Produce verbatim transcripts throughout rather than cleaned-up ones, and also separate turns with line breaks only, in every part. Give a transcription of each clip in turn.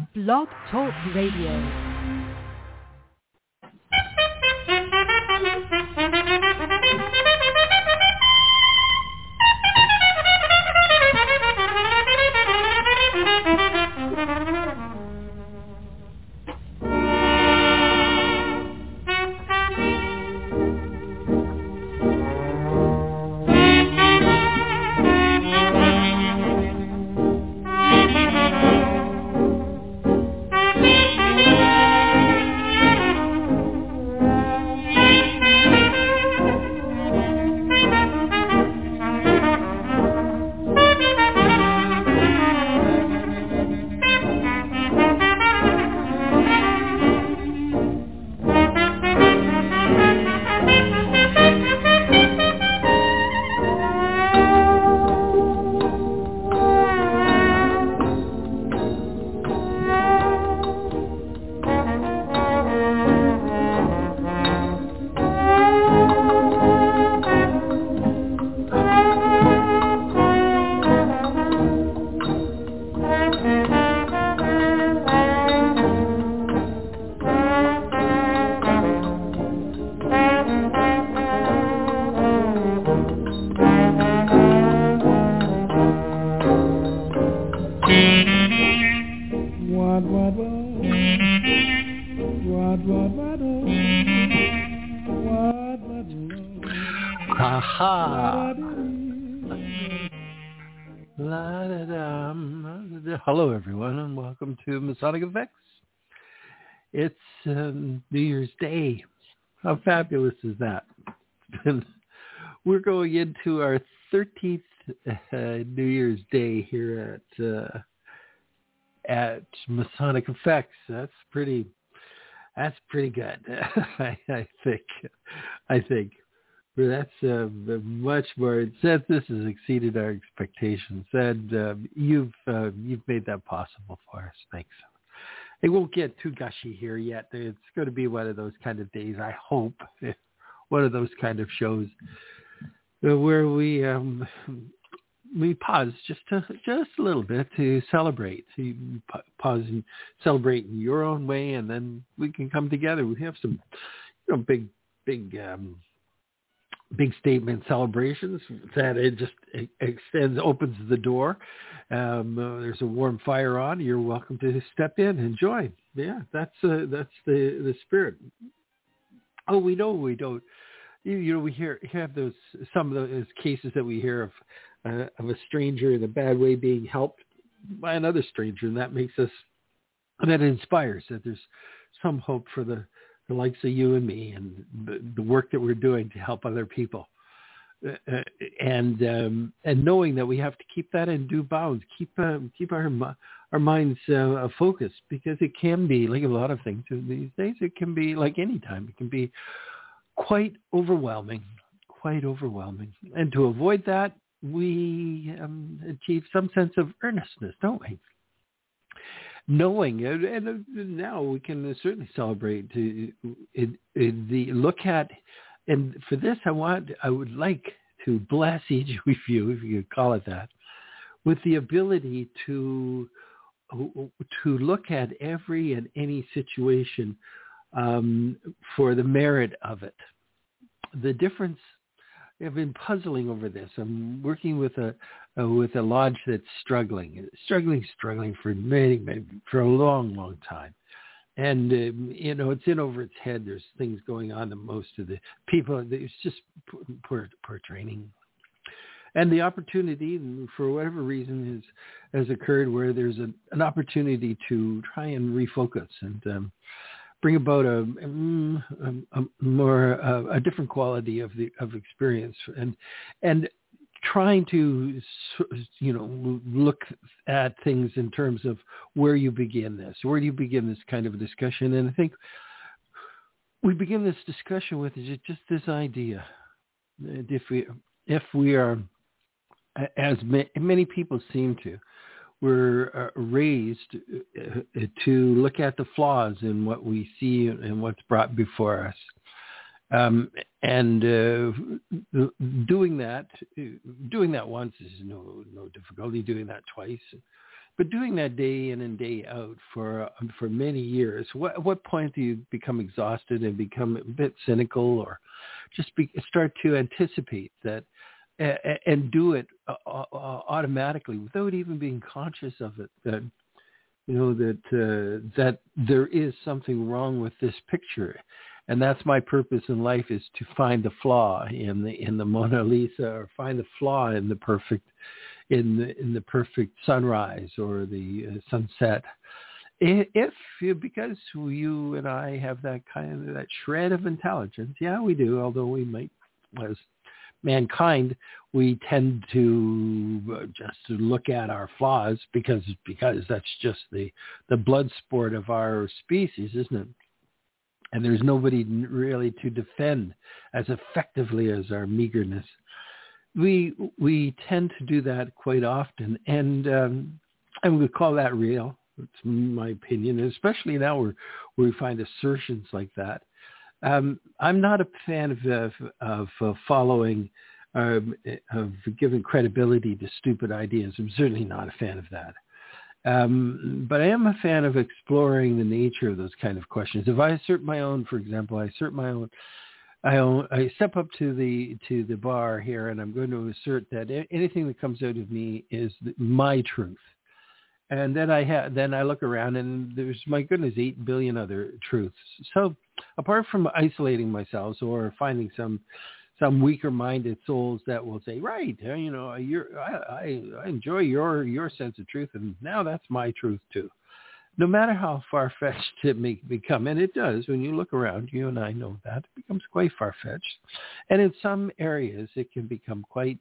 Blog Talk Radio.
Hello, everyone, and welcome to Masonic Effects. It's um, New Year's Day. How fabulous is that? We're going into our thirteenth uh, New Year's Day here at uh, at Masonic Effects. That's pretty. That's pretty good. I, I think. I think. That's uh, much more. It says this has exceeded our expectations, and uh, you've uh, you've made that possible for us. Thanks. It won't get too gushy here yet. It's going to be one of those kind of days. I hope one of those kind of shows where we um, we pause just to, just a little bit to celebrate. So you pause and celebrate in your own way, and then we can come together. We have some, you know, big big. Um, big statement celebrations that it just it extends, opens the door. Um, uh, there's a warm fire on. You're welcome to step in and join. Yeah, that's uh, that's the, the spirit. Oh, we know we don't. You, you know, we hear have those some of those cases that we hear of uh, of a stranger in a bad way being helped by another stranger, and that makes us, and that inspires that there's some hope for the. the likes of you and me and the, the work that we're doing to help other people. Uh, and um, and knowing that we have to keep that in due bounds, keep uh, keep our our minds uh, focused, because it can be, like a lot of things these days, it can be like any time, it can be quite overwhelming, quite overwhelming. And to avoid that, we um, achieve some sense of earnestness, don't we? Knowing, and now we can certainly celebrate to the look at, and for this, I want, I would like to bless each of you, if you could call it that, with the ability to to look at every and any situation um, for the merit of it. The difference. I've been puzzling over this. I'm working with a uh, with a lodge that's struggling, struggling, struggling for many, many, for a long, long time. And, um, you know, it's in over its head. There's things going on to most of the people. It's just poor, poor training. And the opportunity, for whatever reason, has, has occurred where there's a, an opportunity to try and refocus and um, bring about a, a, a more uh, a different quality of the of experience, and and trying to, you know, look at things in terms of where you begin this, where do you begin this kind of a discussion. And I think we begin this discussion with just this idea that if we if we are, as many people seem to, we're uh, raised uh, to look at the flaws in what we see and what's brought before us. Um, and uh, doing that, doing that once is no no difficulty. Doing that twice, but doing that day in and day out for for many years, what, at what point do you become exhausted and become a bit cynical, or just be, start to anticipate that uh, and do it uh, uh, automatically without even being conscious of it? That you know that uh, that there is something wrong with this picture. And that's my purpose in life, is to find the flaw in the in the Mona Lisa, or find the flaw in the perfect in the in the perfect sunrise or the uh, sunset. If you, because you and I have that kind of that shred of intelligence, yeah, we do. Although we might, as mankind, we tend to just look at our flaws because because that's just the the blood sport of our species, isn't it? And there's nobody really to defend as effectively as our meagerness. We we tend to do that quite often, and um, and we call that real. It's my opinion, especially now where, where we find assertions like that. Um, I'm not a fan of of, of uh, following, um, of giving credibility to stupid ideas. I'm certainly not a fan of that. Um, but I am a fan of exploring the nature of those kind of questions. If I assert my own, for example, I assert my own, I, own, I step up to the to the bar here, and I'm going to assert that anything that comes out of me is my truth. And then I ha- then I look around, and there's, my goodness, eight billion other truths. So apart from isolating myself or finding some some weaker-minded souls that will say, right, you know, you're, I, I, I enjoy your your sense of truth, and now that's my truth too. No matter how far-fetched it may become, and it does, when you look around, you and I know that, it becomes quite far-fetched. And in some areas, it can become quite,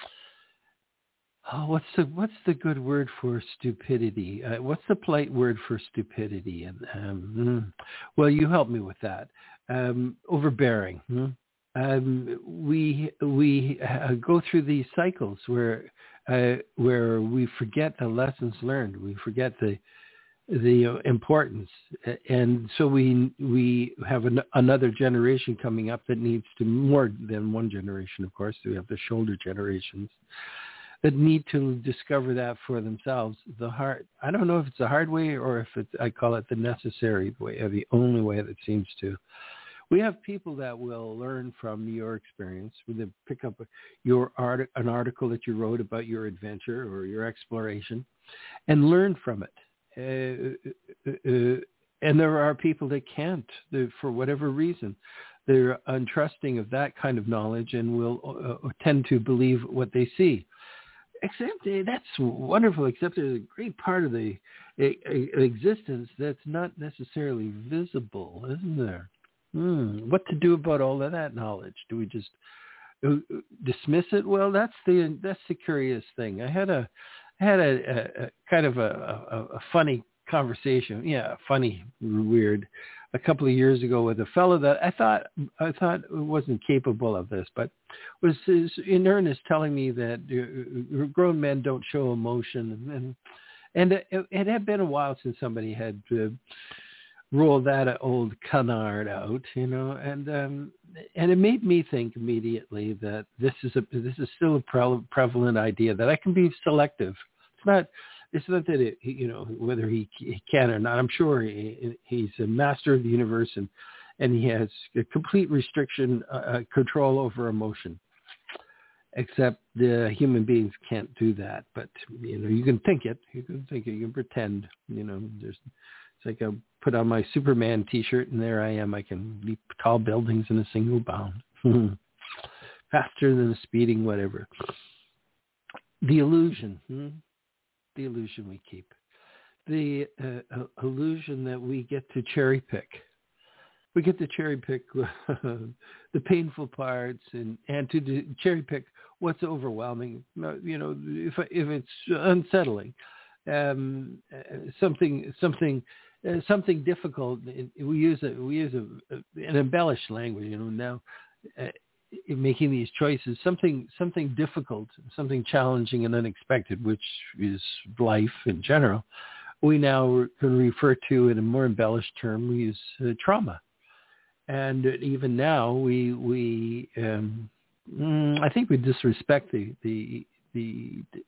oh, what's the what's the good word for stupidity? Uh, what's the polite word for stupidity? And um, well, you help me with that. Um, overbearing. Hmm? Um, we we uh, go through these cycles where uh, where we forget the lessons learned, we forget the the importance, and so we we have an, another generation coming up that needs to, more than one generation, of course. We have the shoulder generations that need to discover that for themselves. The hard, I don't know if it's the hard way or if it's, I call it the necessary way, or the only way that seems to. We have people that will learn from your experience. They pick up your art, an article that you wrote about your adventure or your exploration, and learn from it. Uh, uh, and there are people that can't, for whatever reason. They're untrusting of that kind of knowledge and will uh, tend to believe what they see. Except uh, that's wonderful, except there's a great part of the uh, existence that's not necessarily visible, isn't there? Hmm. What to do about all of that knowledge? Do we just uh, dismiss it? Well, that's the that's the curious thing. I had a I had a, a, a kind of a, a, a funny conversation, yeah, funny, weird, a couple of years ago with a fellow that I thought I thought wasn't capable of this, but was, was in earnest telling me that uh, grown men don't show emotion, and and it, it had been a while since somebody had Uh, roll that old canard out, you know, and um, and it made me think immediately that this is a this is still a pre- prevalent idea that I can be selective. It's not it's not that it, you know, whether he, he can or not. I'm sure he, he's a master of the universe, and and he has a complete restriction uh, control over emotion. Except the human beings can't do that. But you know, you can think it, you can think it, you can pretend. You know, there's. It's like I put on my Superman T-shirt, and there I am. I can leap tall buildings in a single bound, faster than a speeding whatever. The illusion, hmm? the illusion we keep, the uh, uh, illusion that we get to cherry pick. We get to cherry pick the painful parts, and, and to do, cherry pick what's overwhelming. You know, if if it's unsettling, um, something something. Uh, something difficult. We use a we use a, a, an embellished language, you know. Now, uh, in making these choices, something something difficult, something challenging and unexpected, which is life in general, we now can refer to in a more embellished term. We use uh, trauma, and even now we we um, I think we disrespect the the the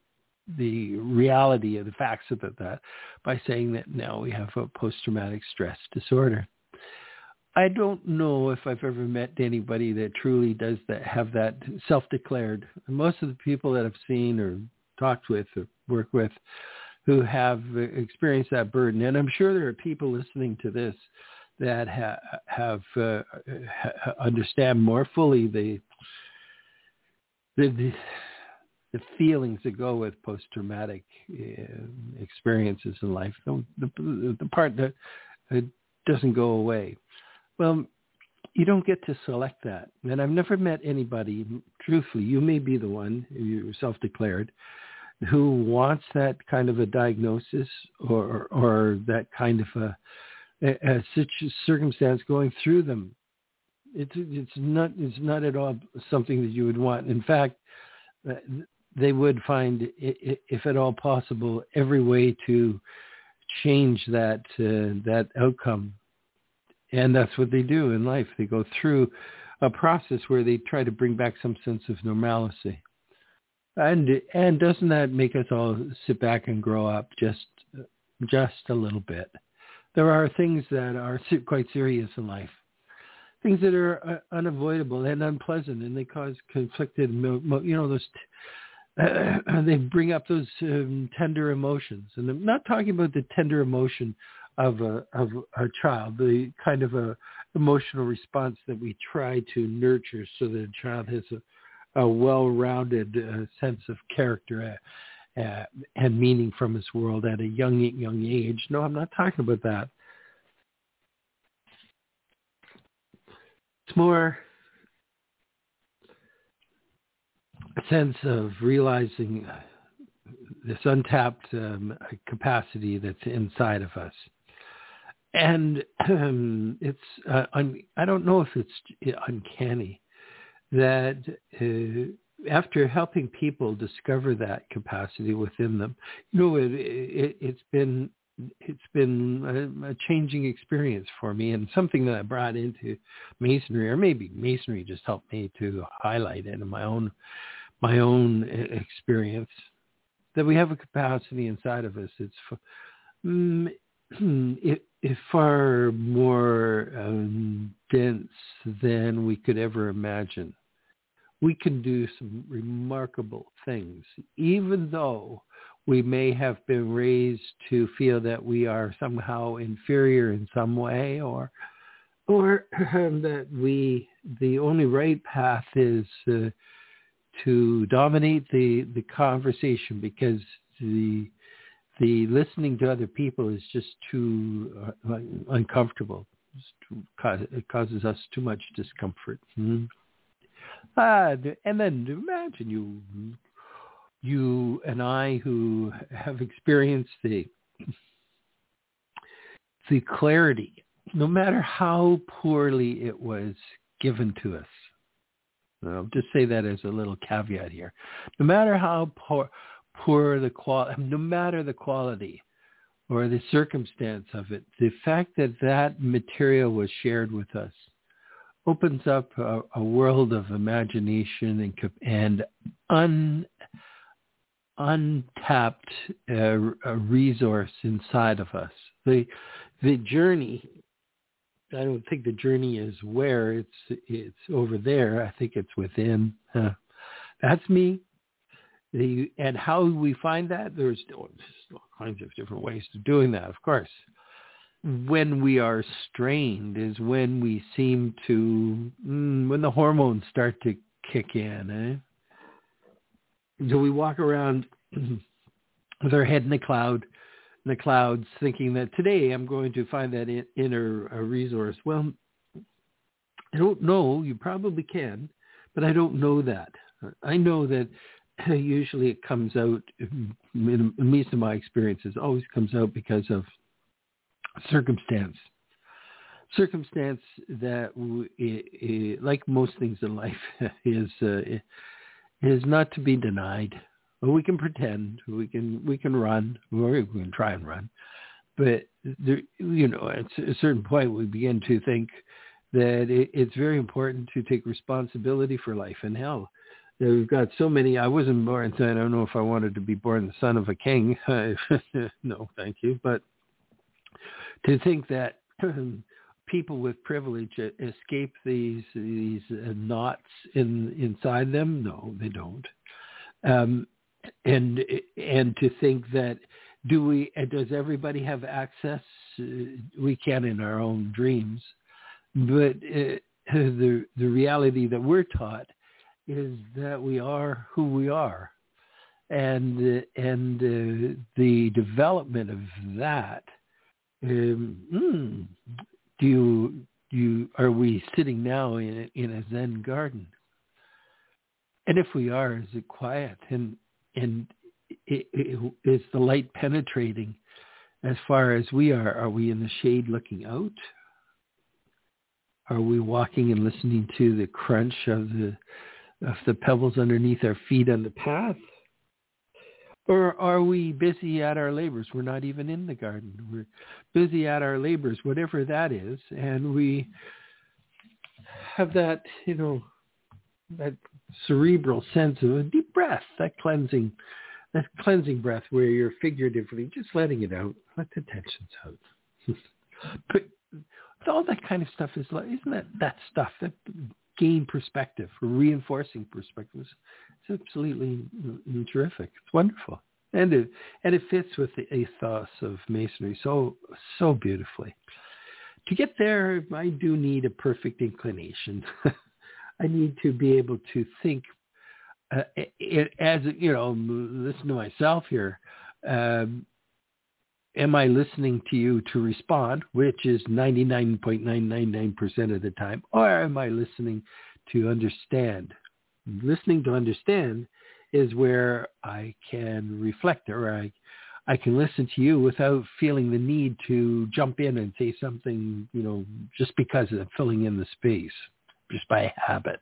the reality of the facts about that by saying that now we have a post-traumatic stress disorder. I don't know if I've ever met anybody that truly does that, have that self-declared. Most of the people that I've seen or talked with or worked with who have experienced that burden, and I'm sure there are people listening to this that ha- have uh, ha- understand more fully the, the the the feelings that go with post-traumatic uh, experiences in life, the, the, the part that uh, doesn't go away. Well, you don't get to select that. And I've never met anybody, truthfully, you may be the one, you're self-declared, who wants that kind of a diagnosis or or that kind of a, a, a circumstance going through them. It's it's not it's not at all something that you would want. In fact, they would find, if at all possible, every way to change that uh, that outcome. And that's what they do in life. They go through a process where they try to bring back some sense of normalcy. And and doesn't that make us all sit back and grow up just just a little bit? There are things that are quite serious in life, things that are unavoidable and unpleasant, and they cause conflicted, you know, those. Uh, they bring up those um, tender emotions, and I'm not talking about the tender emotion of a of a child, the kind of a emotional response that we try to nurture so that a child has a, a well-rounded uh, sense of character uh, uh, and meaning from his world at a young young age. No, I'm not talking about that. It's more a sense of realizing this untapped um, capacity that's inside of us. And um, it's, uh, un- I don't know if it's uncanny that uh, after helping people discover that capacity within them, you know, it, it, it's been it's been a, a changing experience for me, and something that I brought into Masonry, or maybe Masonry just helped me to highlight it in my own my own experience, that we have a capacity inside of us. It's um, it, it far more um, dense than we could ever imagine. We can do some remarkable things, even though we may have been raised to feel that we are somehow inferior in some way, or or um, that we the only right path is uh, to dominate the, the conversation, because the the listening to other people is just too uh, uncomfortable. It's too, it causes us too much discomfort. Hmm? Uh, and then imagine you, you and I, who have experienced the the clarity, no matter how poorly it was given to us. I'll just say that as a little caveat here. No matter how poor, poor the quality, no matter the quality or the circumstance of it, the fact that that material was shared with us opens up a, a world of imagination and and un, untapped uh, a resource inside of us. The the journey. I don't think the journey is where it's it's over there. I think it's within. Uh, that's me. The, and how we find that, there's all kinds of different ways to doing that, of course. When we are strained is when we seem to, mm, when the hormones start to kick in. Eh? So we walk around with our head in the cloud, in the clouds, thinking that today I'm going to find that in, inner uh, resource. Well, I don't know. You probably can, but I don't know that. I know that usually it comes out, in, in most of my experiences, always comes out because of circumstance. Circumstance that, it, it, like most things in life, is uh, is not to be denied. We can pretend, we can we can run, or we can try and run, but there, you know, at a certain point, we begin to think that it, it's very important to take responsibility for life. And hell, We've got so many. I wasn't born, so I don't know if I wanted to be born the son of a king. No, thank you. But to think that people with privilege escape these these knots in inside them, no, they don't. Um, and and to think that do we? Does everybody have access? Uh, we can in our own dreams, but uh, the the reality that we're taught is that we are who we are, and uh, and uh, the development of that. Um, mm, do you do you are we sitting now in in a Zen garden? And if we are, is it quiet and and it, it, is the light penetrating as far as we are? Are we in the shade looking out? Are we walking and listening to the crunch of the of the pebbles underneath our feet on the path? Or are we busy at our labors? We're not even in the garden. We're busy at our labors, whatever that is. And we have that, you know, that cerebral sense of a deep breath, that cleansing, that cleansing breath where you're figuratively just letting it out. Let the tensions out. But all that kind of stuff is like, isn't that that stuff that gain perspective, reinforcing perspectives? It's absolutely terrific. It's wonderful, and it and it fits with the ethos of Masonry so so beautifully. To get there, I do need a perfect inclination. I need to be able to think, uh, it, as you know, listen to myself here. Um, Am I listening to you to respond, which is ninety-nine point nine nine nine percent of the time, or am I listening to understand? Listening to understand is where I can reflect, or I, I can listen to you without feeling the need to jump in and say something, you know, just because I'm filling in the space, just by habit.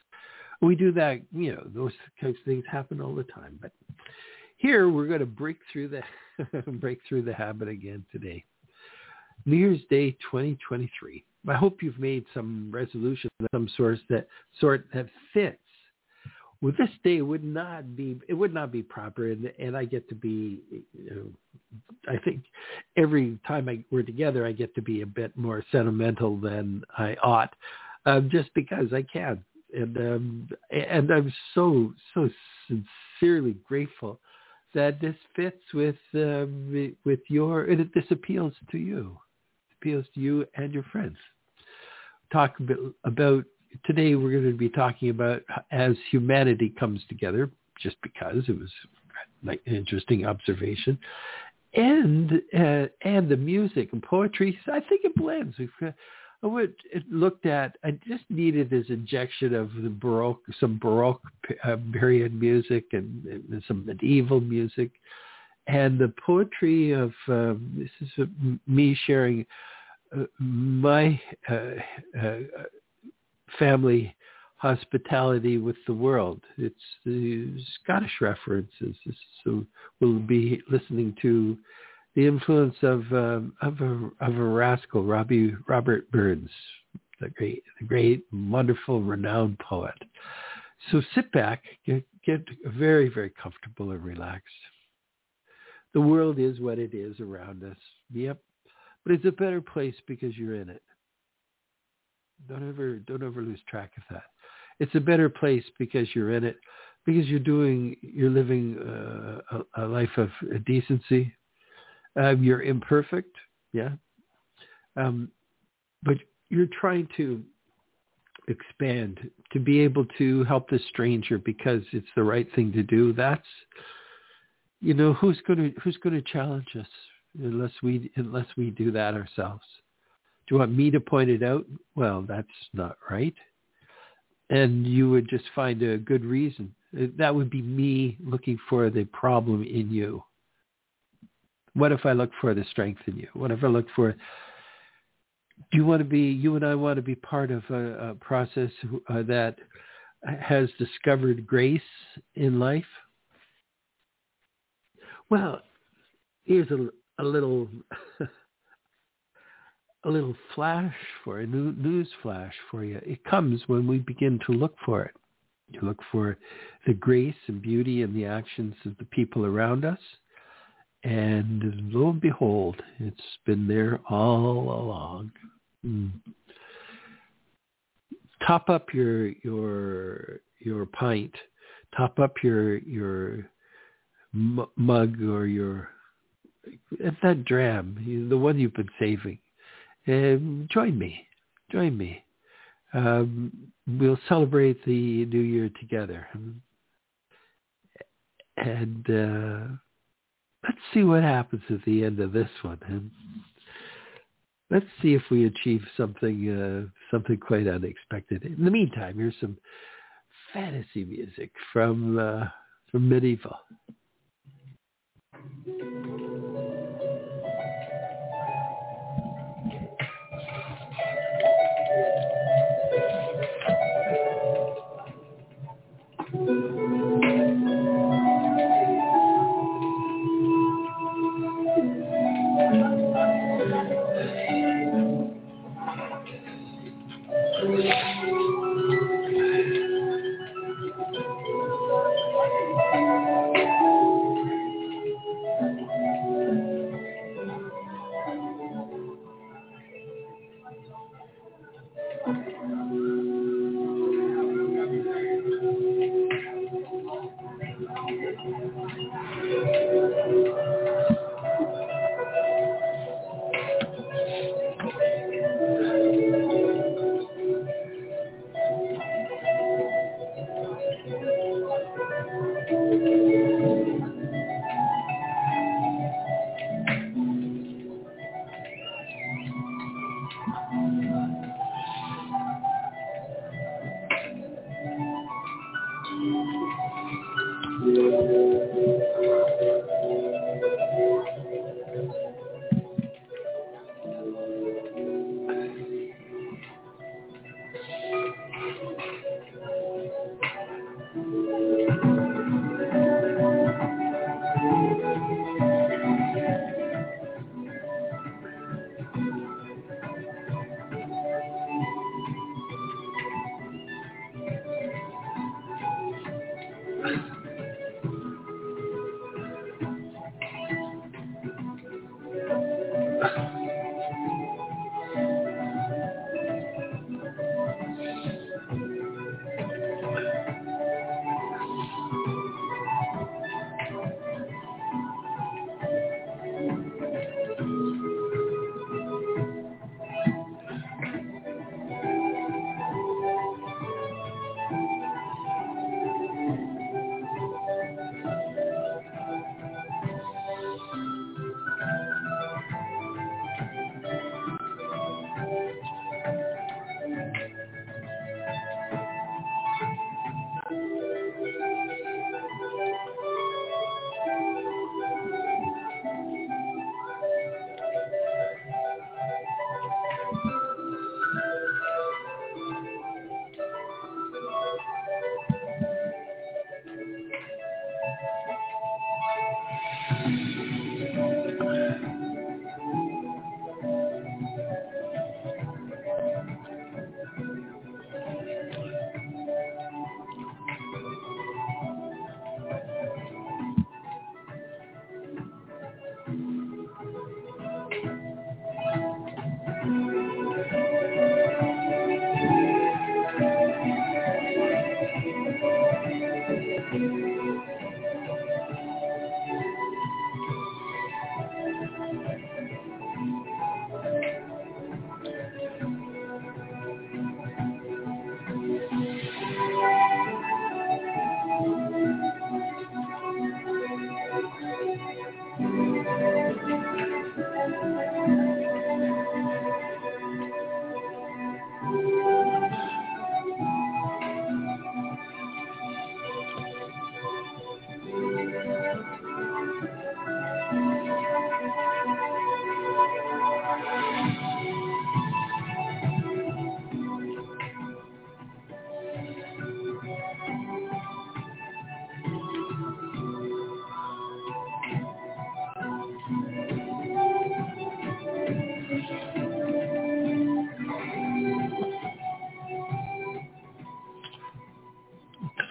We do that, you know, those kinds of things happen all the time, but here we're going to break through the break through the habit again today. New Year's Day twenty twenty-three. I hope you've made some resolution of some sort that sort that fits. Well, this day would not be it would not be proper, and, and I get to be. You know, I think every time I, we're together, I get to be a bit more sentimental than I ought, um, just because I can, and um, and I'm so so sincerely grateful that this fits with um, with your, and it, this appeals to you, it appeals to you and your friends. Talk a bit about, today we're going to be talking about as humanity comes together, just because it was like an interesting observation, and uh, and the music and poetry. I think it blends. We've got, I would it looked at. I just needed this injection of the Baroque, some Baroque uh, period music and, and some medieval music, and the poetry of uh, this is uh, me sharing uh, my uh, uh, family hospitality with the world. It's the Scottish references, so we'll be listening to the influence of um, of a of a rascal, Robbie Robert Burns, the great, the great, wonderful, renowned poet. So sit back, get get very, very comfortable and relaxed. The world is what it is around us. Yep, but it's a better place because you're in it. Don't ever don't ever lose track of that. It's a better place because you're in it, because you're doing you're living uh, a, a life of decency. Um, you're imperfect, yeah, um, but you're trying to expand to be able to help this stranger because it's the right thing to do. That's, you know, who's going to who's going to challenge us unless we unless we do that ourselves. Do you want me to point it out? Well, that's not right. And you would just find a good reason. That would be me looking for the problem in you. What if I look for the strength in you? What if I look for, do you want to be, you and I want to be part of a, a process uh, that has discovered grace in life? Well, here's a, a little, a little flash for a new news flash for you. It comes when we begin to look for it. You look for the grace and beauty in the actions of the people around us. And lo and behold, it's been there all along. Mm. Top up your your your pint. Top up your your mug or your that dram, the one you've been saving. And join me. Join me. Um, we'll celebrate the new year together. And uh, let's see what happens at the end of this one. And let's see if we achieve something uh, something quite unexpected. In the meantime, here's some fantasy music from uh, from Medieval.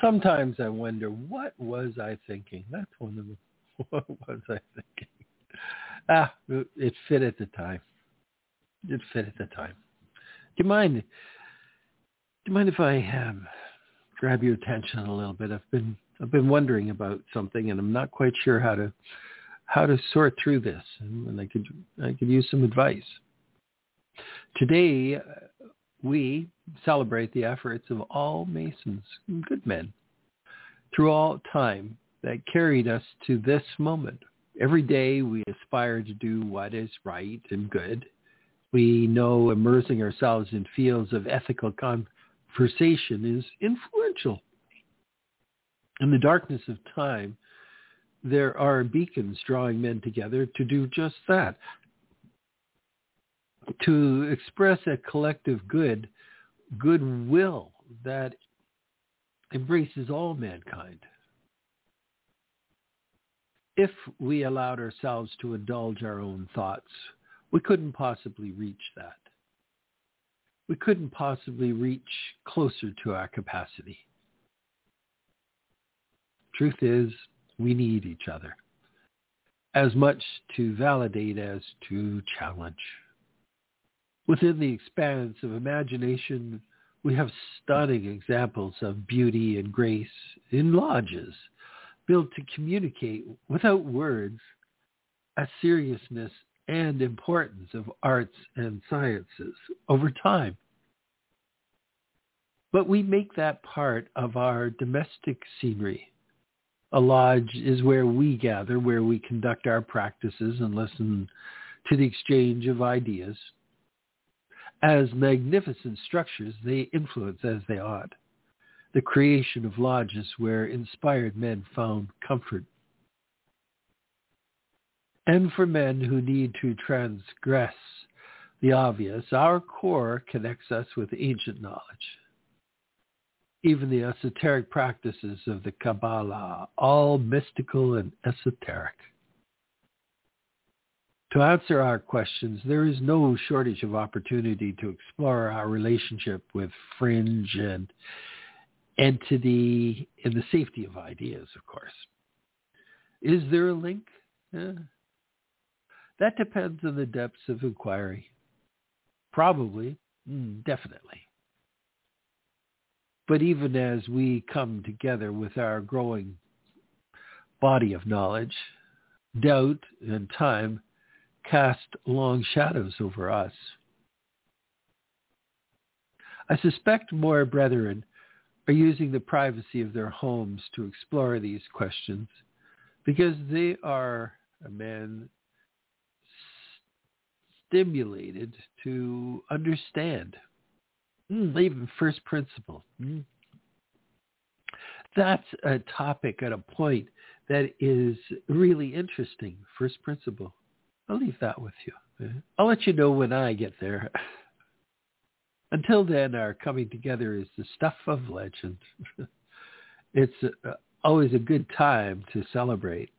sometimes I wonder, what was I thinking? That's one of them. What was I thinking? Ah, it fit at the time. It fit at the time. Do you mind? Do you mind if I um, grab your attention a little bit? I've been I've been wondering about something, and I'm not quite sure how to how to sort through this, and, and I could I could use some advice. Today, uh, we celebrate the efforts of all Masons, good men, through all time that carried us to this moment. Every day we aspire to do what is right and good. We know immersing ourselves in fields of ethical conversation is influential. In the darkness of time, there are beacons drawing men together to do just that, to express a collective good, goodwill that embraces all mankind. If we allowed ourselves to indulge our own thoughts, we couldn't possibly reach that. We couldn't possibly reach closer to our capacity. Truth is, we need each other, as much to validate as to challenge. Within the expanse of imagination, we have stunning examples of beauty and grace in lodges, built to communicate without words a seriousness and importance of arts and sciences over time. But we make that part of our domestic scenery. A lodge is where we gather, where we conduct our practices and listen to the exchange of ideas. As magnificent structures, they influence as they ought the creation of lodges where inspired men found comfort. And for men who need to transgress the obvious, our core connects us with ancient knowledge. Even the esoteric practices of the Kabbalah, all mystical and esoteric. To answer our questions, there is no shortage of opportunity to explore our relationship with fringe and entity in the safety of ideas, of course. Is there a link? Eh. That depends on the depths of inquiry. Probably, mm, definitely. But even as we come together with our growing body of knowledge, doubt and time cast long shadows over us. I suspect more brethren are using the privacy of their homes to explore these questions because they are, a man, stimulated to understand, mm, even first principle. Mm. That's a topic at a point that is really interesting, first principle. I'll leave that with you. I'll let you know when I get there. Until then, our coming together is the stuff of legend. It's uh, always a good time to celebrate.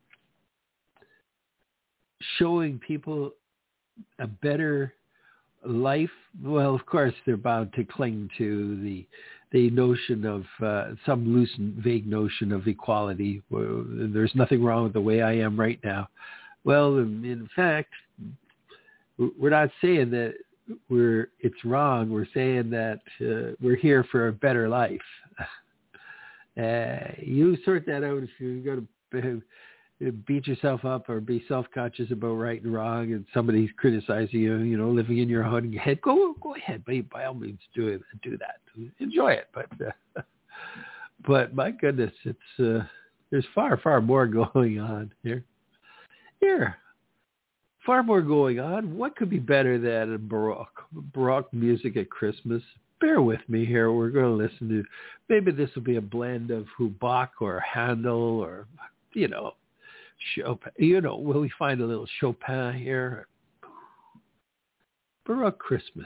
Showing people a better life, well, of course, they're bound to cling to the the notion of uh, some loose and vague notion of equality. There's nothing wrong with the way I am right now. Well, in fact, we're not saying that we're it's wrong. We're saying that uh, we're here for a better life. Uh, you sort that out if you're going to beat yourself up or be self-conscious about right and wrong, and somebody's criticizing you, you know, living in your own head. Go, go ahead, by, by all means, do it, do that, enjoy it. But, uh, but my goodness, it's uh, there's far, far more going on here. Here, far more going on. What could be better than a Baroque, Baroque music at Christmas? Bear with me here. We're going to listen to, maybe this will be a blend of who Bach or Handel or, you know, Chopin. You know, will we find a little Chopin here? Baroque Christmas.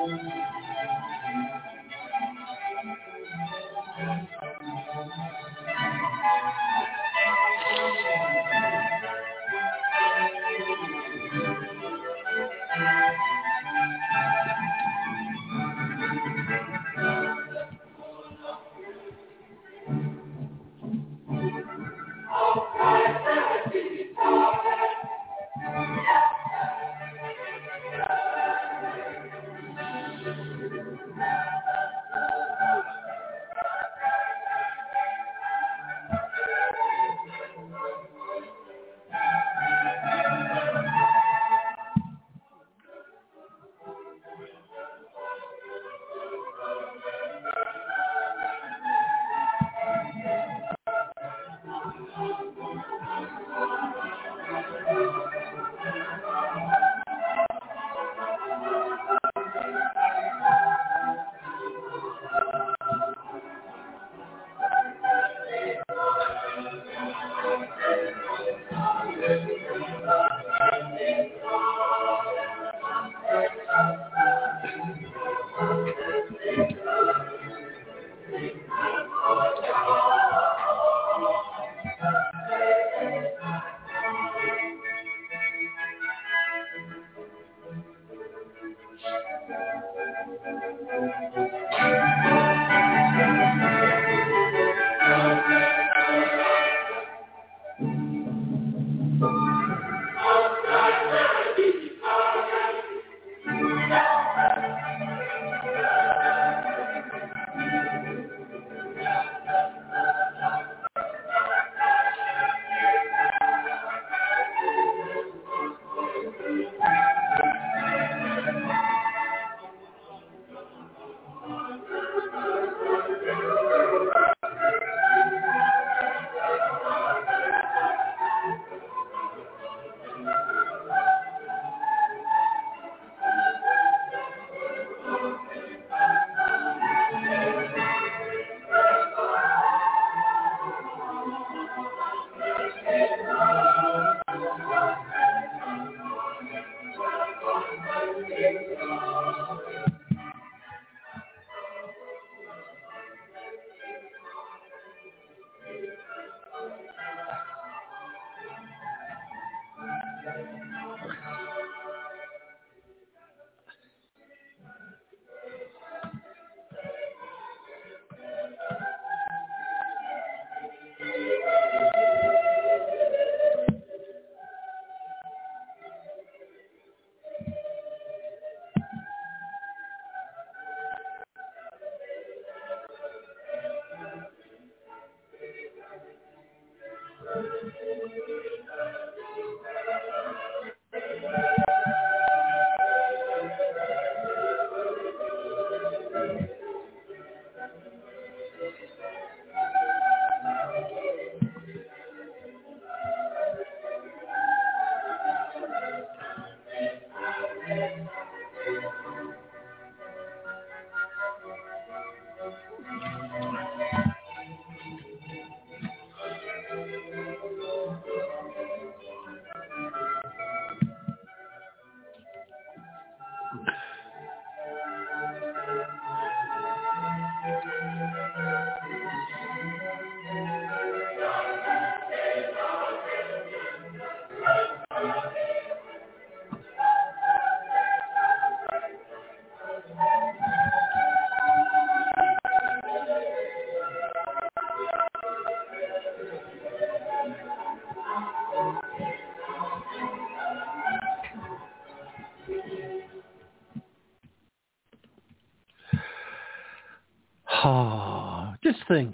Oh, just think,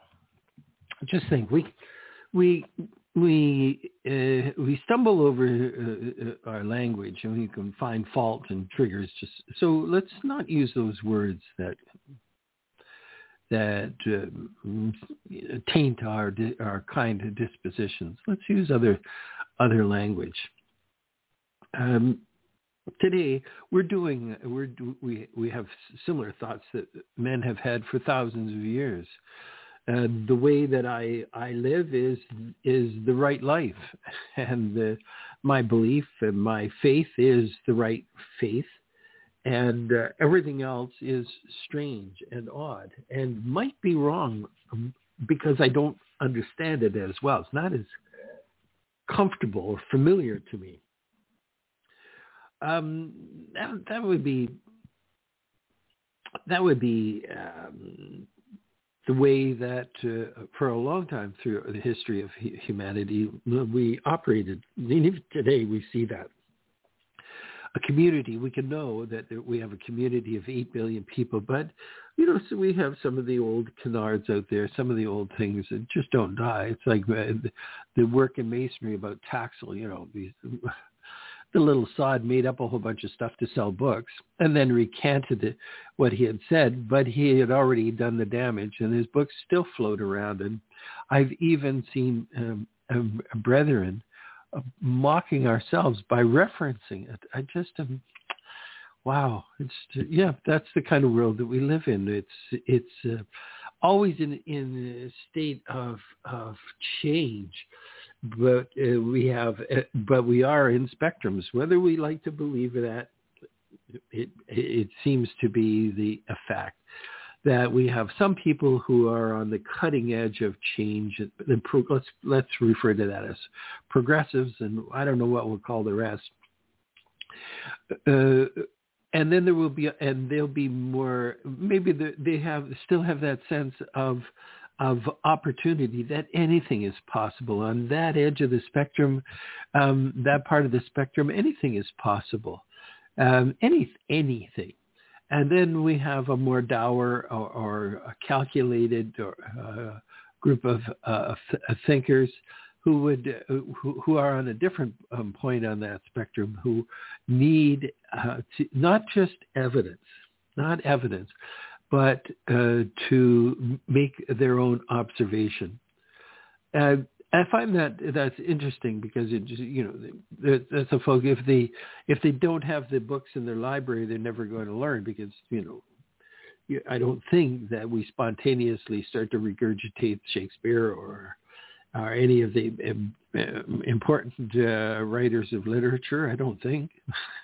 just think. We, we, we, uh, we stumble over uh, our language, and we can find fault and triggers. Just so let's not use those words that that uh, taint our our kind of dispositions. Let's use other other language. Um, Today, we're doing, we're, we we have similar thoughts that men have had for thousands of years. Uh, the way that I, I live is is the right life, and the, my belief and my faith is the right faith, and uh, everything else is strange and odd and might be wrong um, because I don't understand it as well. It's not as comfortable or familiar to me. Um, that, that would be that would be um, the way that uh, for a long time through the history of humanity we operated. Even today we see that. A community, we can know that we have a community of eight billion people, but, you know, so we have some of the old canards out there, some of the old things that just don't die. It's like uh, the work in masonry about Taxil, you know, these, the little sod made up a whole bunch of stuff to sell books and then recanted it, what he had said, but he had already done the damage and his books still float around. And I've even seen um, a, a brethren mocking ourselves by referencing it. I just am, wow. It's, yeah, that's the kind of world that we live in. It's, it's uh, always in, in a state of, of change, but uh, we have, uh, but we are in spectrums, whether we like to believe that. It, it seems to be the effect that we have some people who are on the cutting edge of change. And pro, let's let's refer to that as progressives, and I don't know what we'll call the rest. Uh, and then there will be, and there'll be more. Maybe the, they have still have that sense of of opportunity that anything is possible on that edge of the spectrum, um, that part of the spectrum. Anything is possible. Um, any anything. And then we have a more dour or, or a calculated or, uh, group of uh, th- thinkers who would uh, who, who are on a different um, point on that spectrum, who need uh, to, not just evidence, not evidence, but uh, to make their own observation. Uh, I find that that's interesting because it just, you know, that's a folk. If they if they don't have the books in their library, they're never going to learn because, you know, I don't think that we spontaneously start to regurgitate Shakespeare or or any of the um, important uh, writers of literature. I don't think,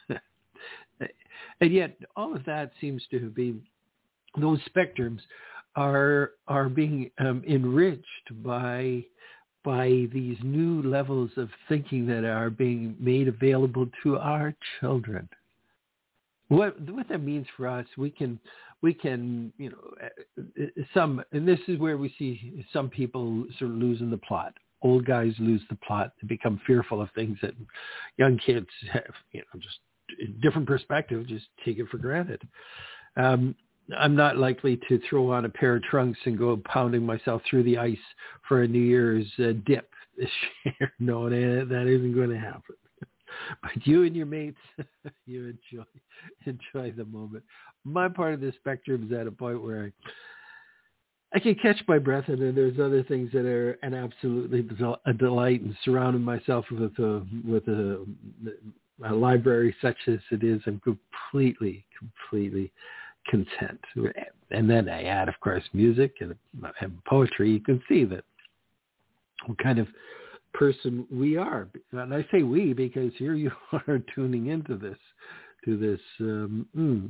and yet all of that seems to be those spectrums are are being um, enriched by. by these new levels of thinking that are being made available to our children. What what that means for us, we can we can you know some, and this is where we see some people sort of losing the plot. Old guys lose the plot; they become fearful of things that young kids have, you know, just a different perspective, just take it for granted. Um, I'm not likely to throw on a pair of trunks and go pounding myself through the ice for a New Year's uh, dip this year. No, that, that isn't going to happen. But you and your mates, you enjoy enjoy the moment. My part of the spectrum is at a point where I, I can catch my breath, and then there's other things that are an absolutely a delight, and surrounding myself with a with a, a library such as it is, I'm completely, completely content. And then I add, of course, music and, and poetry. You can see that what kind of person we are. And I say we because here you are tuning into this, to this, um, mm,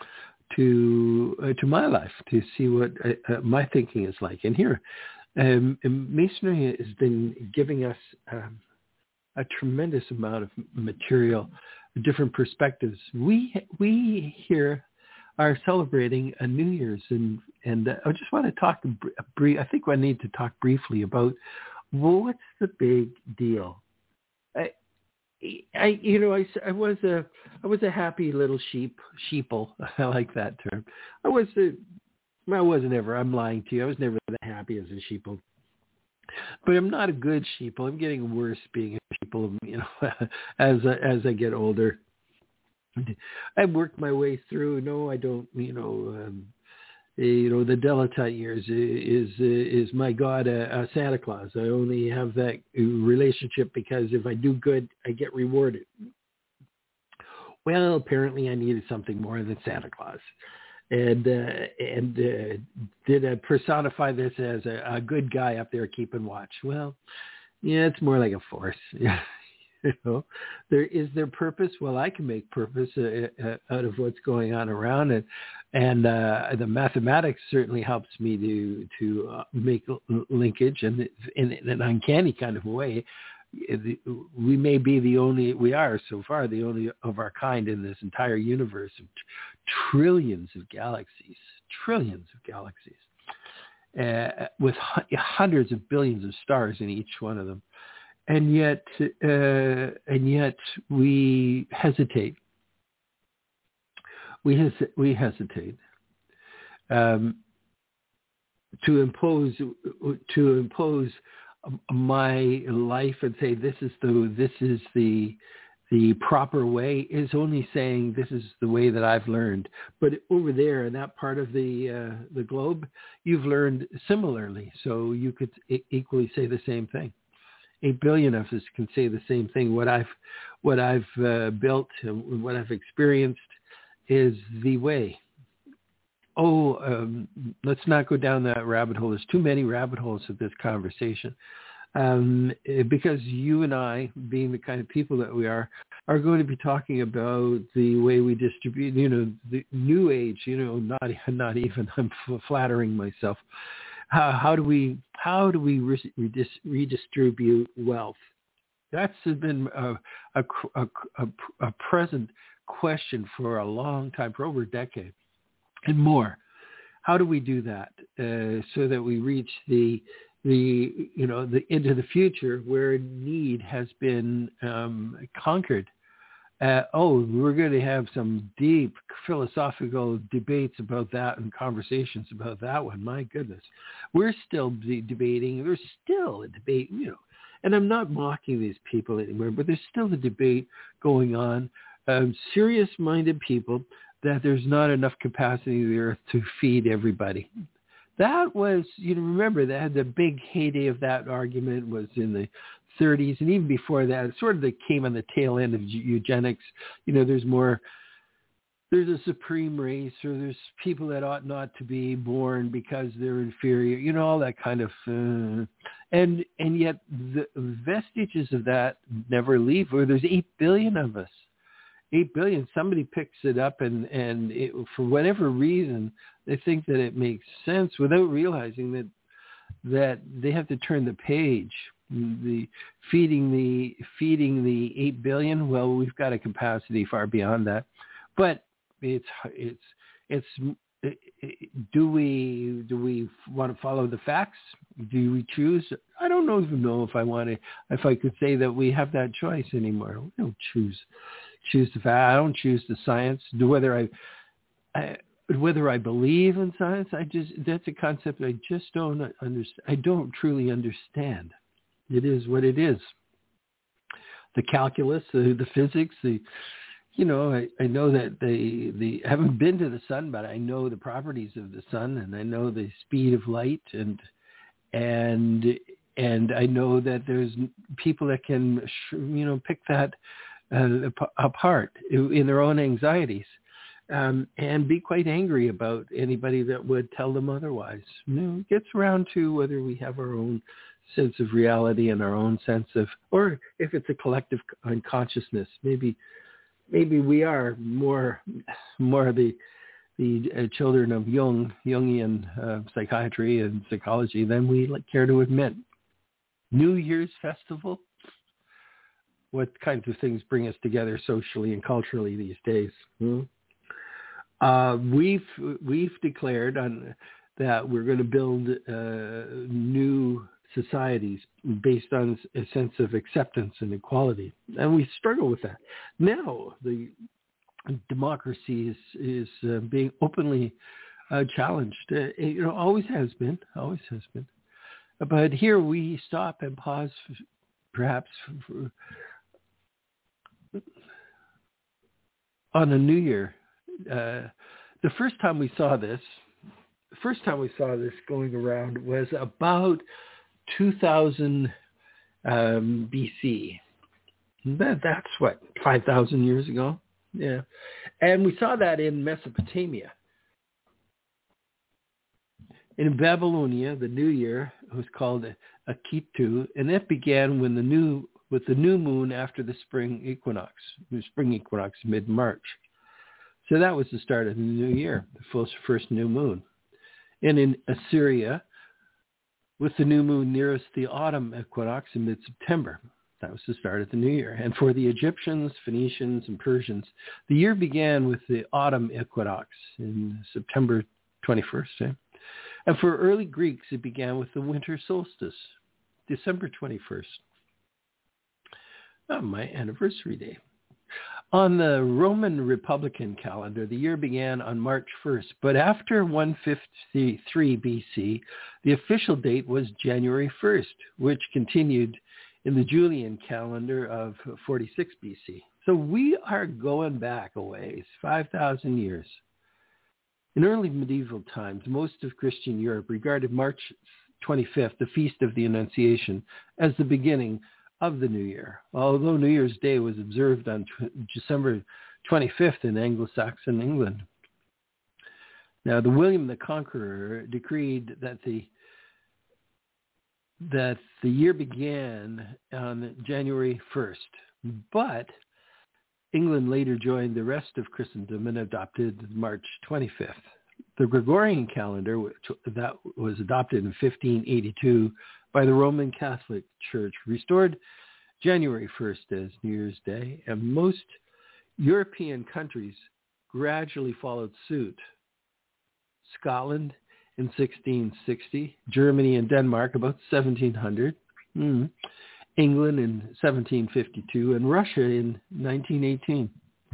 to uh, to my life, to see what uh, uh, my thinking is like. And here, um, and Masonry has been giving us um, a tremendous amount of material, different perspectives. We we here are celebrating a New Year's, and and uh, I just want to talk brief. I think I need to talk briefly about, well, what's the big deal. I, I you know, I, I was a I was a happy little sheep, sheeple. I like that term. I was a, I wasn't ever. I'm lying to you. I was never that happy as a sheeple. But I'm not a good sheeple. I'm getting worse being a sheeple, you know, as as I get older. I've worked my way through. No, I don't. You know, um, you know, the dilettante years is is, is my God, a, a Santa Claus. I only have that relationship because if I do good, I get rewarded. Well, apparently, I needed something more than Santa Claus, and uh, and uh, did I personify this as a, a good guy up there keeping watch? Well, yeah, it's more like a force. Yeah. You know, there is there purpose. Well, I can make purpose uh, uh, out of what's going on around it, and uh, the mathematics certainly helps me to to uh, make linkage, and in, in an uncanny kind of way. We may be the only, we are so far the only of our kind in this entire universe of t- trillions of galaxies, trillions of galaxies, uh, with h- hundreds of billions of stars in each one of them. And yet, uh, and yet we hesitate. We, hes- we hesitate um, to impose, to impose my life and say this is the this is the the proper way is only saying this is the way that I've learned. But over there in that part of the uh, the globe, you've learned similarly. So you could e- equally say the same thing. Eight billion of us can say the same thing. What I've what I've uh, built and what I've experienced is the way. Oh, um, let's not go down that rabbit hole. There's too many rabbit holes of this conversation. Um, because you and I, being the kind of people that we are, are going to be talking about the way we distribute, you know, the new age, you know, not, not even, I'm flattering myself. How, how do we, how do we redis, redistribute wealth? That's been a, a, a, a, a present question for a long time, for over a decade. And more. How do we do that uh, so that we reach the the you know the into the future where need has been um, conquered? Uh, oh, we're going to have some deep philosophical debates about that and conversations about that one. My goodness, we're still de- debating. There's still a debate, you know. And I'm not mocking these people anymore, but there's still a debate going on. Um, serious-minded people. That there's not enough capacity of the earth to feed everybody. That was, you know, remember that the big heyday of that argument was in the thirties, and even before that, it sort of the came on the tail end of eugenics. You know, there's more, there's a supreme race, or there's people that ought not to be born because they're inferior. You know, all that kind of, uh, and and yet the vestiges of that never leave. Or there's eight billion of us. Eight billion, somebody picks it up and, and it, for whatever reason, they think that it makes sense without realizing that that they have to turn the page. The feeding the feeding the eight billion, well, we've got a capacity far beyond that. But it's it's it's do we do we want to follow the facts? Do we choose? I don't know, even know if I want to if I could say that we have that choice anymore. We don't choose. Choose the fact. I don't choose the science. Whether I, I, whether I believe in science, I just that's a concept I just don't understand. I don't truly understand. It is what it is. The calculus, the, the physics, the, you know, I, I know that they the I haven't been to the sun, but I know the properties of the sun, and I know the speed of light, and and and I know that there's people that can, you know, pick that. Uh, apart in their own anxieties um, and be quite angry about anybody that would tell them otherwise. You know, it gets around to whether we have our own sense of reality and our own sense of, or if it's a collective unconsciousness, maybe maybe we are more more the the uh, children of Jung, Jungian uh, psychiatry and psychology than we care to admit. New Year's festival. What kinds of things bring us together socially and culturally these days? Hmm? Uh, we've we've declared on, that we're going to build uh, new societies based on a sense of acceptance and equality, and we struggle with that. Now the democracy is is uh, being openly uh, challenged. Uh, you know, always has been, always has been. But here we stop and pause, perhaps. For, on a new year, uh, the first time we saw this, the first time we saw this going around was about two thousand um, B C. That, that's what, five thousand years ago? Yeah. And we saw that in Mesopotamia. In Babylonia, the new year was called Akitu, and that began when the new with the new moon after the spring equinox. The spring equinox mid-March. So that was the start of the new year, the first, first new moon. And in Assyria, with the new moon nearest the autumn equinox in mid-September. That was the start of the new year. And for the Egyptians, Phoenicians, and Persians, the year began with the autumn equinox in September twenty-first. Eh? And for early Greeks, it began with the winter solstice, December twenty-first. Oh, my anniversary day. On the Roman Republican calendar, the year began on March first, but after one fifty-three B C, the official date was January first, which continued in the Julian calendar of forty-six B C. So we are going back a ways, five thousand years. In early medieval times, most of Christian Europe regarded March twenty-fifth, the Feast of the Annunciation, as the beginning of the new year, although New Year's Day was observed on t- December twenty-fifth in Anglo-Saxon England. Now, the William the Conqueror decreed that the that the year began on January first, but England later joined the rest of Christendom and adopted March twenty-fifth. The Gregorian calendar, which that was adopted in fifteen eighty-two by the Roman Catholic Church, restored January first as New Year's Day, and most European countries gradually followed suit. Scotland in sixteen sixty, Germany and Denmark about seventeen hundred, mm, England in seventeen fifty-two, and Russia in nineteen eighteen.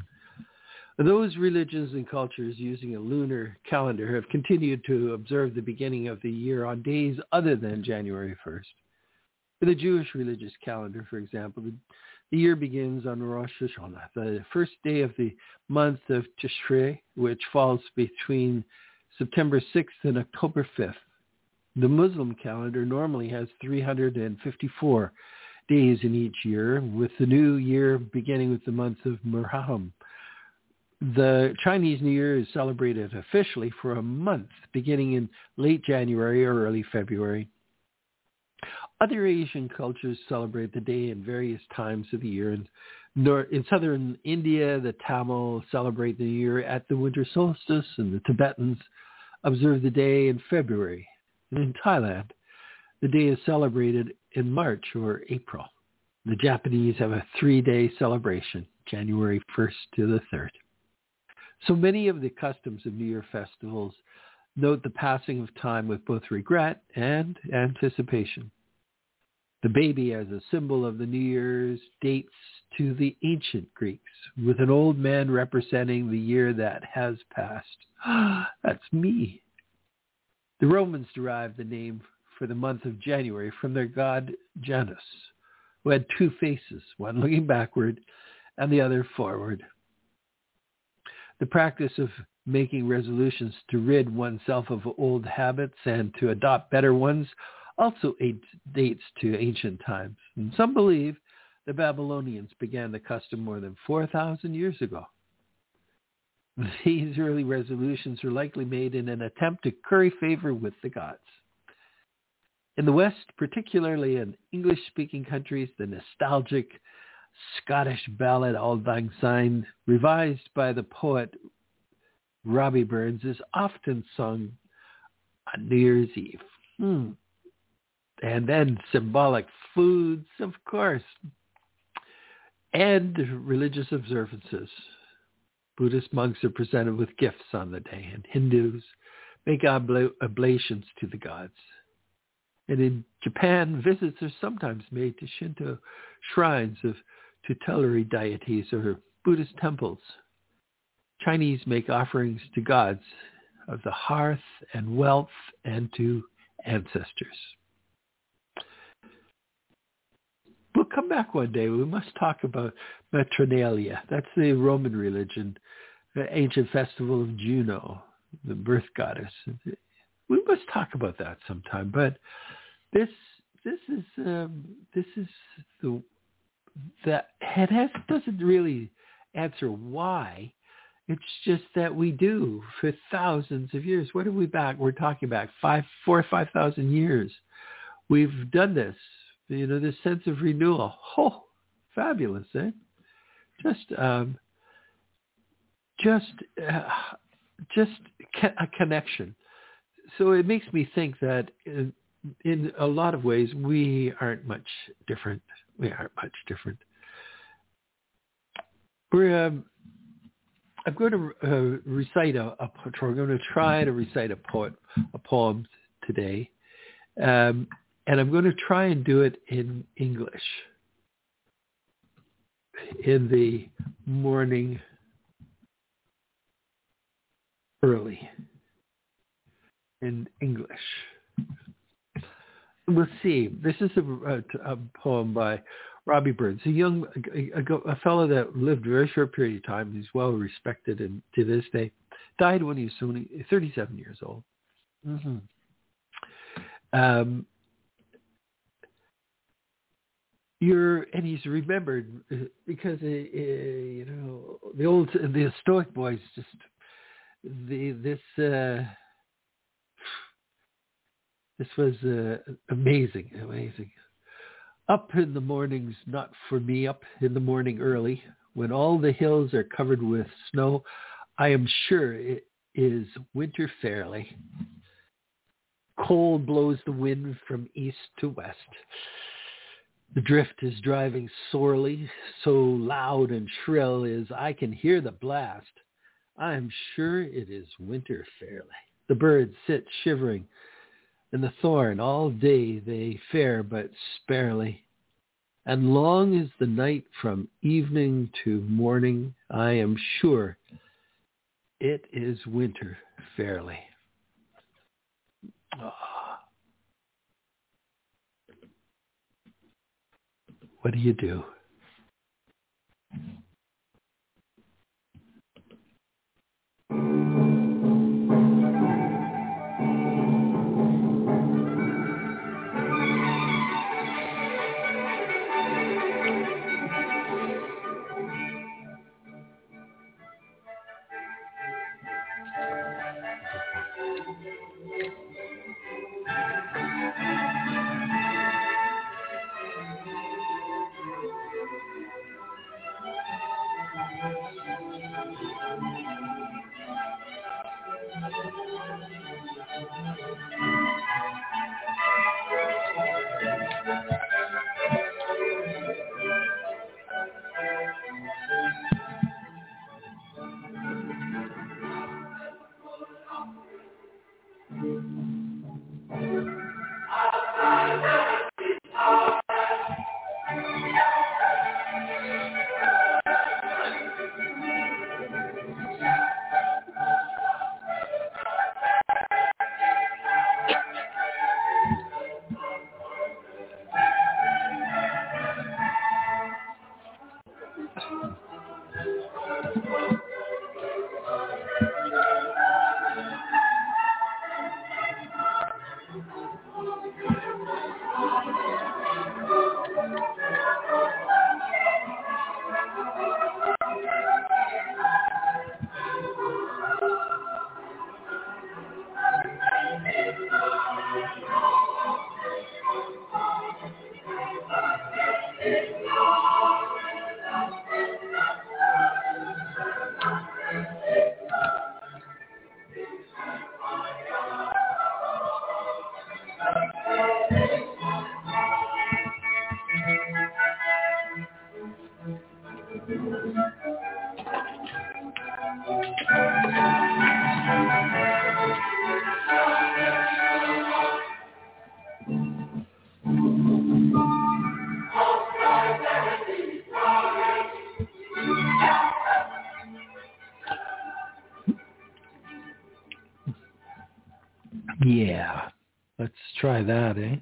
Those religions and cultures using a lunar calendar have continued to observe the beginning of the year on days other than January first. For the Jewish religious calendar, for example, the, the year begins on Rosh Hashanah, the first day of the month of Tishrei, which falls between September sixth and October fifth. The Muslim calendar normally has three hundred fifty-four days in each year, with the new year beginning with the month of Muharram. The Chinese New Year is celebrated officially for a month, beginning in late January or early February. Other Asian cultures celebrate the day in various times of the year. In, nor- in southern India, the Tamil celebrate the year at the winter solstice, and the Tibetans observe the day in February. And in Thailand, the day is celebrated in March or April. The Japanese have a three-day celebration, January first to the third. So many of the customs of New Year festivals note the passing of time with both regret and anticipation. The baby, as a symbol of the New Year's, dates to the ancient Greeks, with an old man representing the year that has passed. That's me. The Romans derived the name for the month of January from their god Janus, who had two faces, one looking backward and the other forward. The practice of making resolutions to rid oneself of old habits and to adopt better ones also dates to ancient times. And some believe the Babylonians began the custom more than four thousand years ago. These early resolutions are likely made in an attempt to curry favor with the gods. In the West, particularly in English-speaking countries, the nostalgic Scottish ballad Auld Lang Syne, revised by the poet Robbie Burns, is often sung on New Year's Eve. Hmm. And then symbolic foods, of course, and religious observances. Buddhist monks are presented with gifts on the day, and Hindus make obla- oblations to the gods. And in Japan, visits are sometimes made to Shinto shrines of tutelary deities or Buddhist temples. Chinese make offerings to gods of the hearth and wealth and to ancestors. We'll come back one day. We must talk about Matronalia. That's the Roman religion, the ancient festival of Juno, the birth goddess. We must talk about that sometime. But this this is um, this is the that it has, doesn't really answer why. It's just that we do for thousands of years. What are we back? We're talking about five, four or five thousand years. We've done this You know, this sense of renewal. Oh, fabulous, eh? Just, um, just, uh, just a connection. So it makes me think that in, in a lot of ways we aren't much different. We aren't much different. We're, um, I'm going to uh, recite a, a poem. I'm going to try to recite a poet, a poem today, um, and I'm going to try and do it in English, in the morning early, in English. We'll see. This is a, a, a poem by Robbie Burns, a young, a, a, a fellow that lived a very short period of time. He's well respected, and to this day, died when he was only thirty-seven years old. Mm-hmm. Um, you're, and he's remembered because uh, you know the old, the Stoic boys just the this. Uh, This was uh, amazing, amazing. Up in the mornings, not for me, up in the morning early, when all the hills are covered with snow, I am sure it is winter fairly. Cold blows the wind from east to west. The drift is driving sorely, so loud and shrill is I can hear the blast. I am sure it is winter fairly. The birds sit shivering in the thorn all day they fare but sparely. And long is the night from evening to morning, I am sure it is winter fairly. Oh. What do you do? Yeah, let's try that, eh?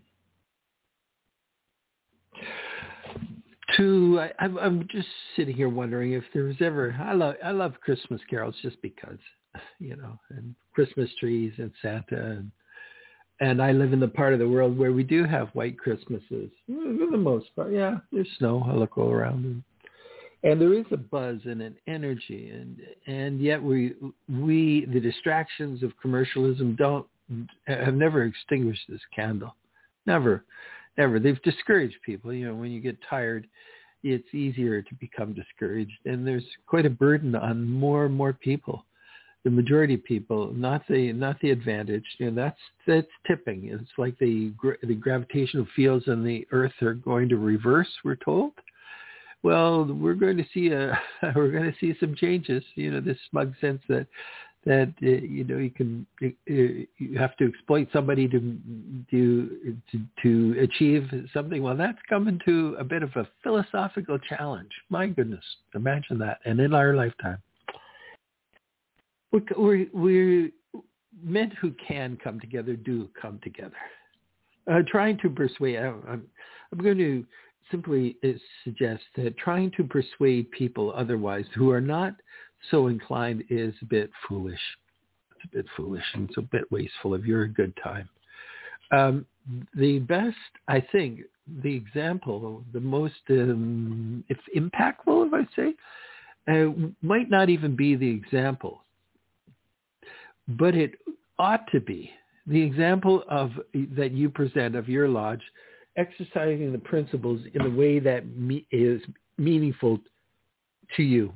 To, I, I'm, I'm just sitting here wondering if there was ever, I love, I love Christmas carols just because, you know, and Christmas trees and Santa, and, and I live in the part of the world where we do have white Christmases, for the most part. Yeah, there's snow. I look all around, and, and there is a buzz and an energy, and and yet we, we, the distractions of commercialism don't, have never extinguished this candle. Never. Never. They've discouraged people. You know, when you get tired, it's easier to become discouraged. And there's quite a burden on more and more people, the majority of people, not the not the advantage. You know, that's that's tipping. It's like the the gravitational fields on the Earth are going to reverse, we're told. Well, we're going to see a we're going to see some changes. You know, this smug sense that that uh, you know you can uh, you have to exploit somebody to to to to achieve something. Well, that's coming to a bit of a philosophical challenge. My goodness, imagine that, and in our lifetime, we're we're, we're men who can come together do come together. Uh, trying to persuade. I'm, I'm going to simply suggest that trying to persuade people otherwise who are not so inclined is a bit foolish. It's a bit foolish and it's a bit wasteful of your good time. Um, the best, I think, the example, the most um, if impactful, if I say, uh, might not even be the example, but it ought to be the example of that you present of your lodge exercising the principles in a way that me, is meaningful to you.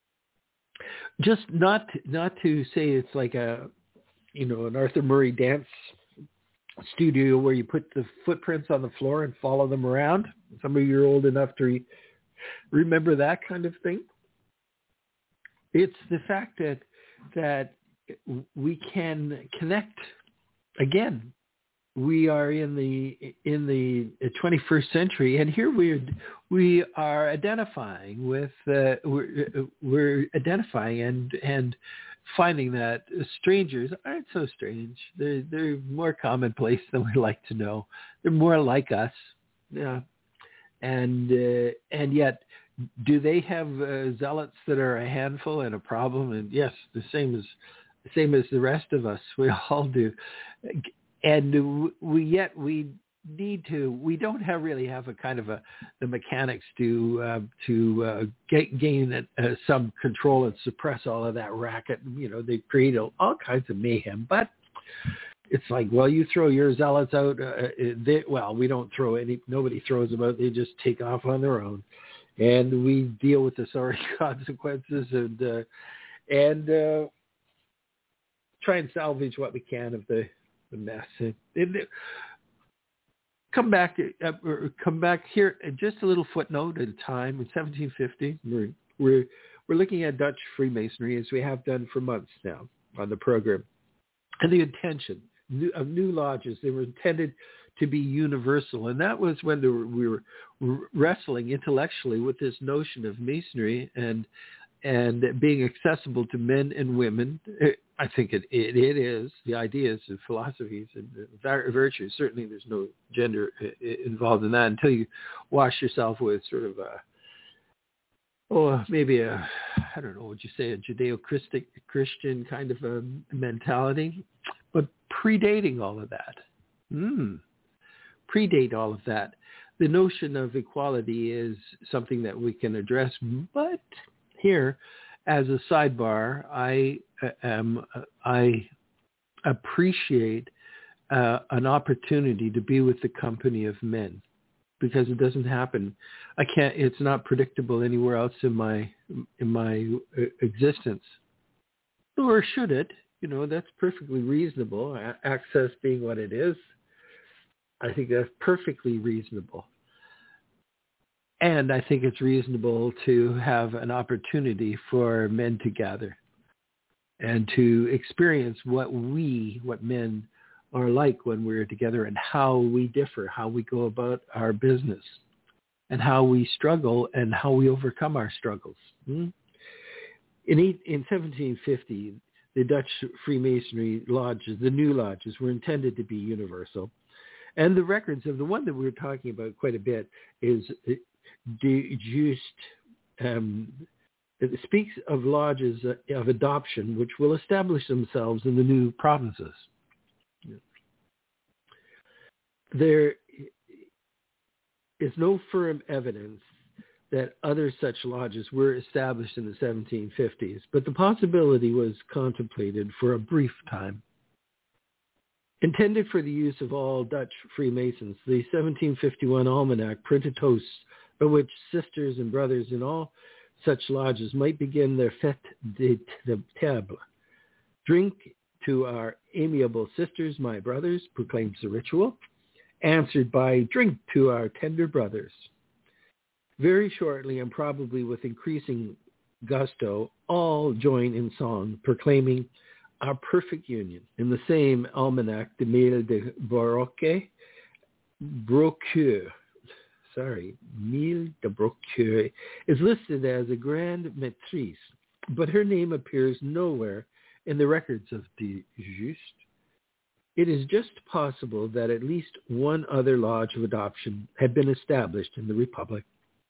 Just not not to say it's like a, you know, an Arthur Murray dance studio where you put the footprints on the floor and follow them around. Some of you are old enough to re- remember that kind of thing. It's the fact that that we can connect again. We are in the in the twenty-first century, and here we we are identifying with uh, we're, we're identifying and and finding that strangers aren't so strange. They're they're more commonplace than we like to know. They're more like us, yeah. And uh, and yet, do they have uh, zealots that are a handful and a problem? And yes, the same as the same as the rest of us. We all do. And we yet we need to. We don't have really have a kind of a the mechanics to uh, to uh, get, gain uh, some control and suppress all of that racket. You know, they create all kinds of mayhem. But it's like, well, you throw your zealots out. Uh, they, well, we don't throw any. Nobody throws them out. They just take off on their own, and we deal with the sorry consequences and uh, and uh, try and salvage what we can of the. The mess. It, it, come back, uh, come back here. Just a little footnote at a time. In seventeen fifty, we're we're we're looking at Dutch Freemasonry as we have done for months now on the program, and the intention of new lodges. They were intended to be universal, and that was when were, we were wrestling intellectually with this notion of Masonry and and being accessible to men and women. I think it, it, it is. The ideas and philosophies and virtues, certainly there's no gender involved in that until you wash yourself with sort of a, oh, maybe a, I don't know, would you say a Judeo-Christian kind of a mentality? But predating all of that, mm, predate all of that, the notion of equality is something that we can address, but here, as a sidebar, I am I appreciate uh, an opportunity to be with the company of men, because it doesn't happen. I can't. It's not predictable anywhere else in my in my existence, nor should it. You know, that's perfectly reasonable. Access being what it is, I think that's perfectly reasonable. And I think it's reasonable to have an opportunity for men to gather and to experience what we, what men are like when we're together and how we differ, how we go about our business and how we struggle and how we overcome our struggles. Hmm? In, eight, in seventeen fifty, the Dutch Freemasonry lodges, the new lodges, were intended to be universal. And the records of the one that we were talking about quite a bit is De Just, um, it speaks of lodges of adoption which will establish themselves in the new provinces. There is no firm evidence that other such lodges were established in the seventeen fifties, but the possibility was contemplated for a brief time. Intended for the use of all Dutch Freemasons, the seventeen fifty-one almanac printed toasts by which sisters and brothers in all such lodges might begin their fête de table. Drink to our amiable sisters, my brothers, proclaims the ritual, answered by drink to our tender brothers. Very shortly, and probably with increasing gusto, all join in song, proclaiming our perfect union. In the same almanac, de Mille de Broque, Brocure, sorry, Mille de Brocure, is listed as a grand maîtresse, but her name appears nowhere in the records of de Juste. It is just possible that at least one other lodge of adoption had been established in the Republic.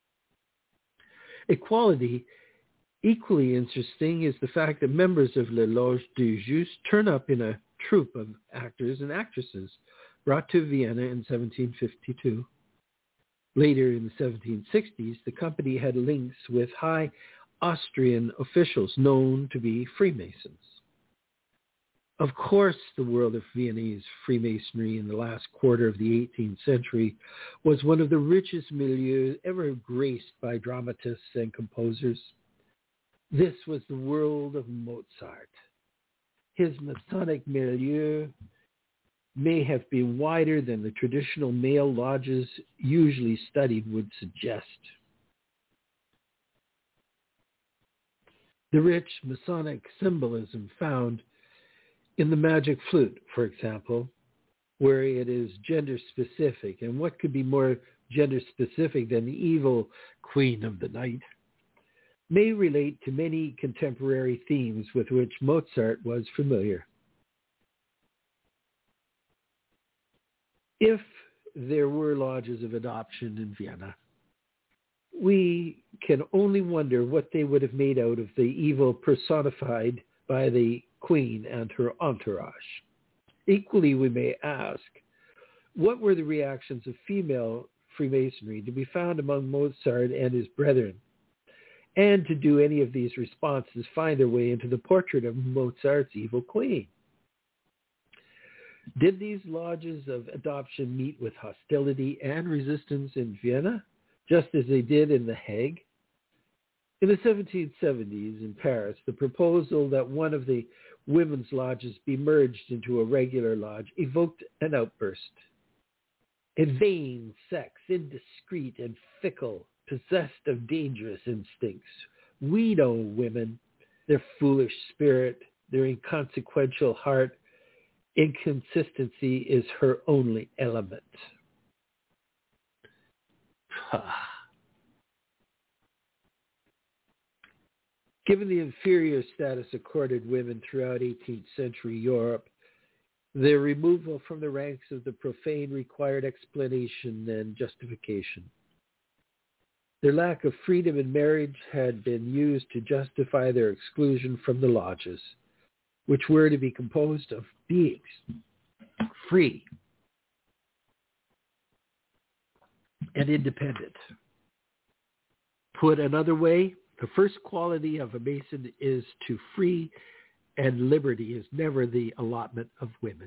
Equality, equally interesting, is the fact that members of La Loge du Juste turn up in a troupe of actors and actresses brought to Vienna in seventeen fifty-two. Later in the seventeen sixties, the company had links with high Austrian officials known to be Freemasons. Of course, the world of Viennese Freemasonry in the last quarter of the eighteenth century was one of the richest milieux ever graced by dramatists and composers. This was the world of Mozart. His Masonic milieu may have been wider than the traditional male lodges usually studied would suggest. The rich Masonic symbolism found in the magic flute, for example, where it is gender-specific, and what could be more gender-specific than the evil queen of the night, may relate to many contemporary themes with which Mozart was familiar. If there were lodges of adoption in Vienna, we can only wonder what they would have made out of the evil personified by the Queen and her entourage. Equally, we may ask, what were the reactions of female Freemasonry to be found among Mozart and his brethren? And to do any of these responses find their way into the portrait of Mozart's evil queen? Did these lodges of adoption meet with hostility and resistance in Vienna, just as they did in The Hague? In the seventeen seventies in Paris, the proposal that one of the women's lodges be merged into a regular lodge evoked an outburst. A vain sex, indiscreet and fickle, possessed of dangerous instincts. We know women, their foolish spirit, their inconsequential heart. Inconsistency is her only element. Given the inferior status accorded women throughout eighteenth century Europe, their removal from the ranks of the profane required explanation and justification. Their lack of freedom in marriage had been used to justify their exclusion from the lodges, which were to be composed of beings free and independent. Put another way, the first quality of a Mason is to free, and liberty is never the allotment of women.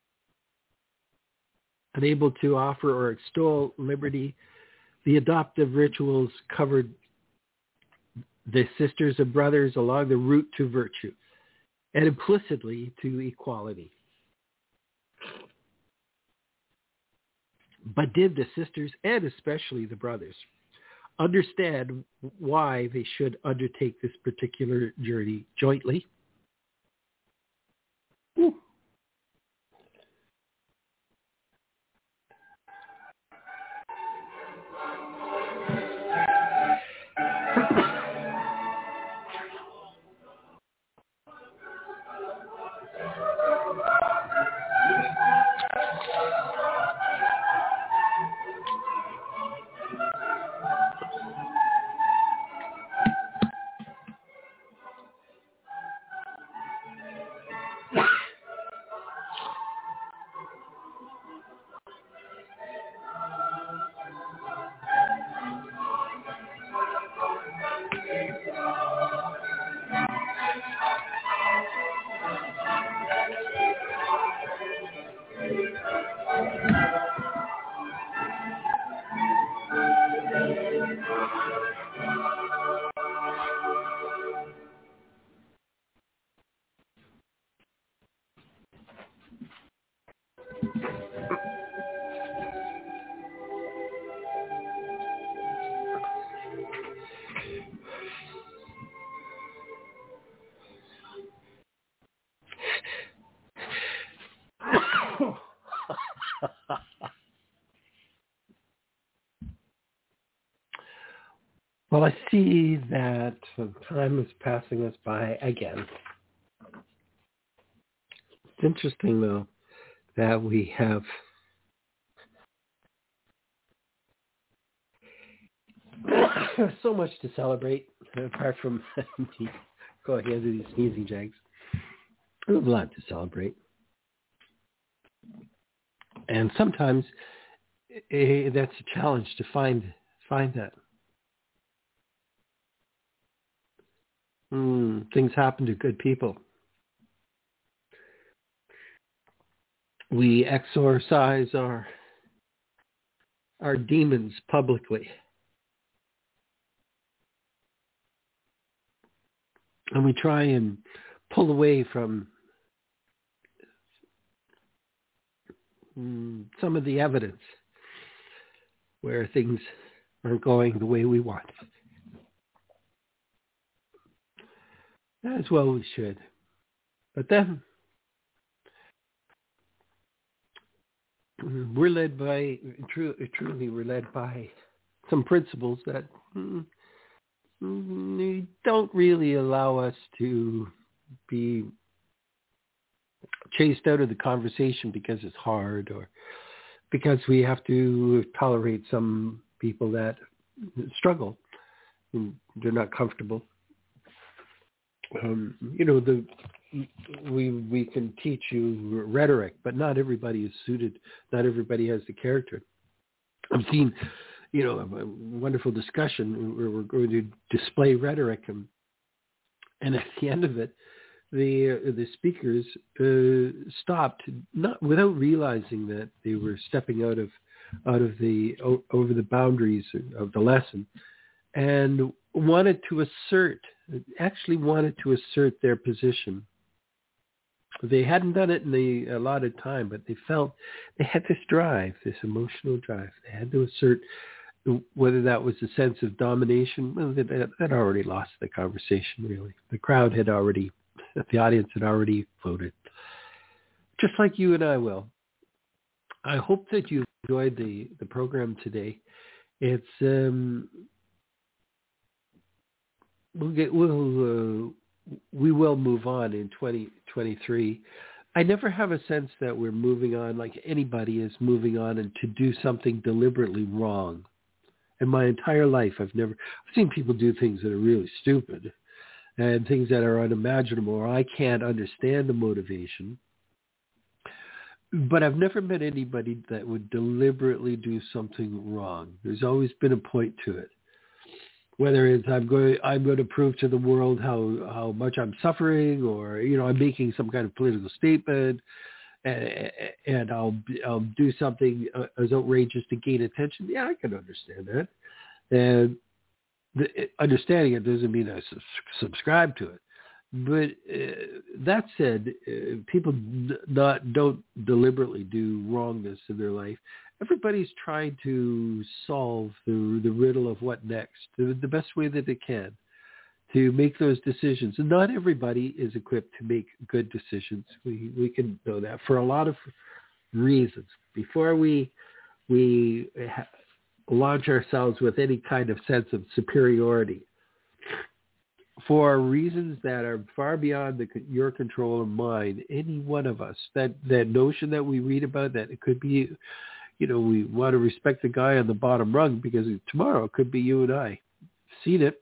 Unable to offer or extol liberty, the adoptive rituals covered the sisters and brothers along the route to virtue, and implicitly to equality. But did the sisters, and especially the brothers, understand why they should undertake this particular journey jointly? Ooh. Well, I see that time is passing us by again. It's interesting, though, that we have so much to celebrate, apart from me going into these sneezing jags. We have a lot to celebrate. And sometimes eh, that's a challenge to find find that. Mm, things happen to good people. We exorcise our our demons publicly. And we try and pull away from mm, some of the evidence where things aren't going the way we want. As well we should. But then we're led by, truly we're led by some principles that mm, don't really allow us to be chased out of the conversation because it's hard or because we have to tolerate some people that struggle and they're not comfortable. Um, you know, the we we can teach you rhetoric, but not everybody is suited. Not everybody has the character. I've seen, you know, a wonderful discussion where we're going to display rhetoric, and, and at the end of it, the uh, the speakers uh, stopped, not without realizing that they were stepping out of out of the o- over the boundaries of the lesson, and wanted to assert, actually wanted to assert their position. They hadn't done it in the allotted time, but they felt they had this drive, this emotional drive. They had to assert, whether that was a sense of domination. Well, that, that already lost the conversation, really. The crowd had already, the audience had already voted. Just like you and I will. I hope that you enjoyed the, the program today. It's, um, we'll get, we'll, uh, we will move on in twenty twenty-three. I never have a sense that we're moving on like anybody is moving on and to do something deliberately wrong. In my entire life, I've never I've seen people do things that are really stupid and things that are unimaginable, or I can't understand the motivation. But I've never met anybody that would deliberately do something wrong. There's always been a point to it. Whether it's I'm going, I'm going to prove to the world how, how much I'm suffering, or you know, I'm making some kind of political statement, and, and I'll I'll do something as outrageous to gain attention. Yeah, I can understand that, and the, understanding it doesn't mean I su- subscribe to it. But uh, that said, uh, people not don't deliberately do wrongness in their life. Everybody's trying to solve the the riddle of what next, the, the best way that they can, to make those decisions. And not everybody is equipped to make good decisions. We we can know that for a lot of reasons. Before we we ha- launch ourselves with any kind of sense of superiority, for reasons that are far beyond the, your control and mine, any one of us, that, that notion that we read about, that it could be, you know, we want to respect the guy on the bottom rung because tomorrow it could be you and I. Seen it.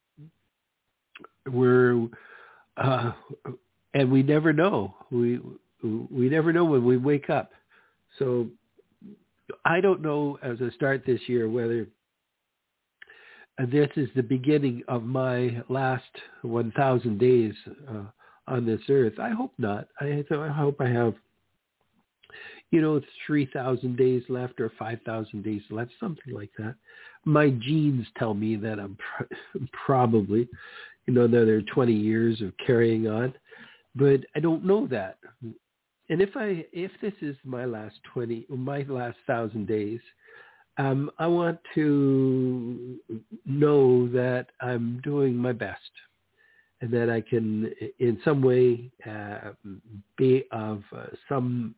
We're, uh, and we never know. We we never know when we wake up. So I don't know as I start this year whether this is the beginning of my last one thousand days uh, on this earth. I hope not. I, I hope I have, you know, three thousand days left or five thousand days left, something like that. My genes tell me that I'm pr- probably, you know, another twenty years of carrying on, but I don't know that. And if I, if this is my last twenty, my last thousand days, um, I want to know that I'm doing my best and that I can, in some way, uh, be of uh, some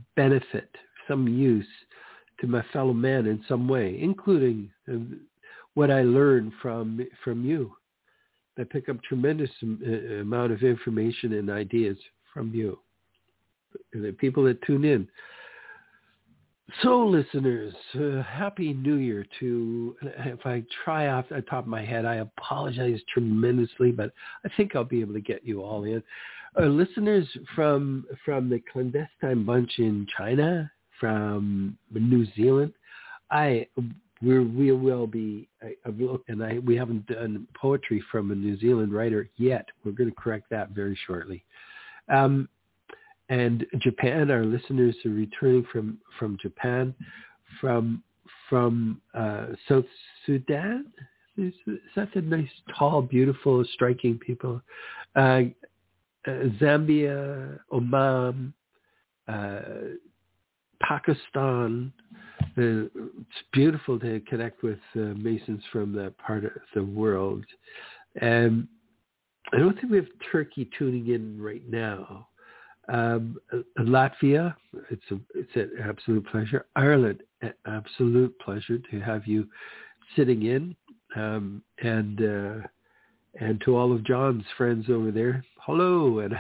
benefit, some use to my fellow man in some way, including uh, what I learn from from you. I pick up tremendous uh, amount of information and ideas from you, the people that tune in. So, listeners, uh, Happy New Year to, if I try off the top of my head, I apologize tremendously, but I think I'll be able to get you all in. Uh, listeners from from the Clandestine Bunch in China, from New Zealand, I we're, we will be, I, and I we haven't done poetry from a New Zealand writer yet. We're going to correct that very shortly. Um, And Japan, our listeners are returning from, from Japan, from from uh, South Sudan. Is, is that the nice, tall, beautiful, striking people? Uh, uh, Zambia, Oman, uh, Pakistan. Uh, it's beautiful to connect with uh, Masons from that part of the world. And I don't think we have Turkey tuning in right now. Um, Latvia, it's a, it's an absolute pleasure. Ireland, an absolute pleasure to have you sitting in. Um, and uh, and to all of John's friends over there, hello, and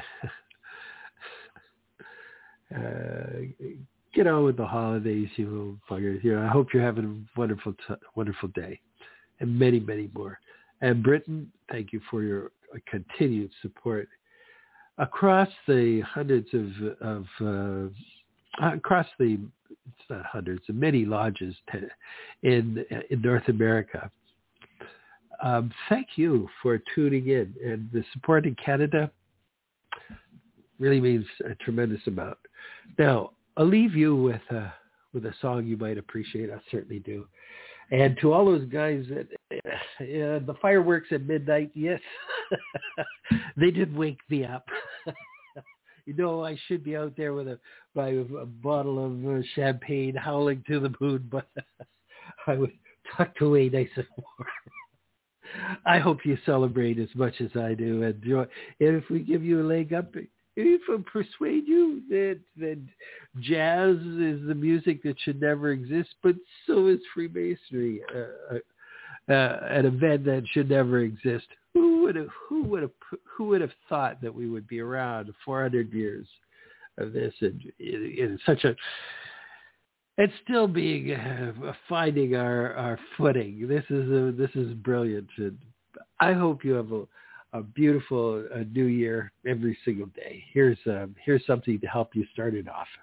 uh, get on with the holidays, you little buggers. You know, I hope you're having a wonderful, t- wonderful day, and many, many more. And Britain, thank you for your continued support. Across the hundreds of, of uh, across the, it's not hundreds, many lodges t- in in North America. Um, thank you for tuning in, and the support in Canada really means a tremendous amount. Now, I'll leave you with a, with a song you might appreciate. I certainly do. And to all those guys that uh, the fireworks at midnight, yes, they did wake me up. You know, I should be out there with a, by a bottle of uh, champagne, howling to the moon, but I was tucked away nice and warm. I hope you celebrate as much as I do. And, you know, and if we give you a leg up, if I persuade you that, that jazz is the music that should never exist, but so is Freemasonry, uh, uh, an event that should never exist. Who would have? Who would have? Who would have thought that we would be around four hundred years of this, and in, in such a, and still being uh, finding our, our footing. This is a, this is brilliant, and I hope you have a. A beautiful uh, new year every single day. Here's um, here's something to help you start it off.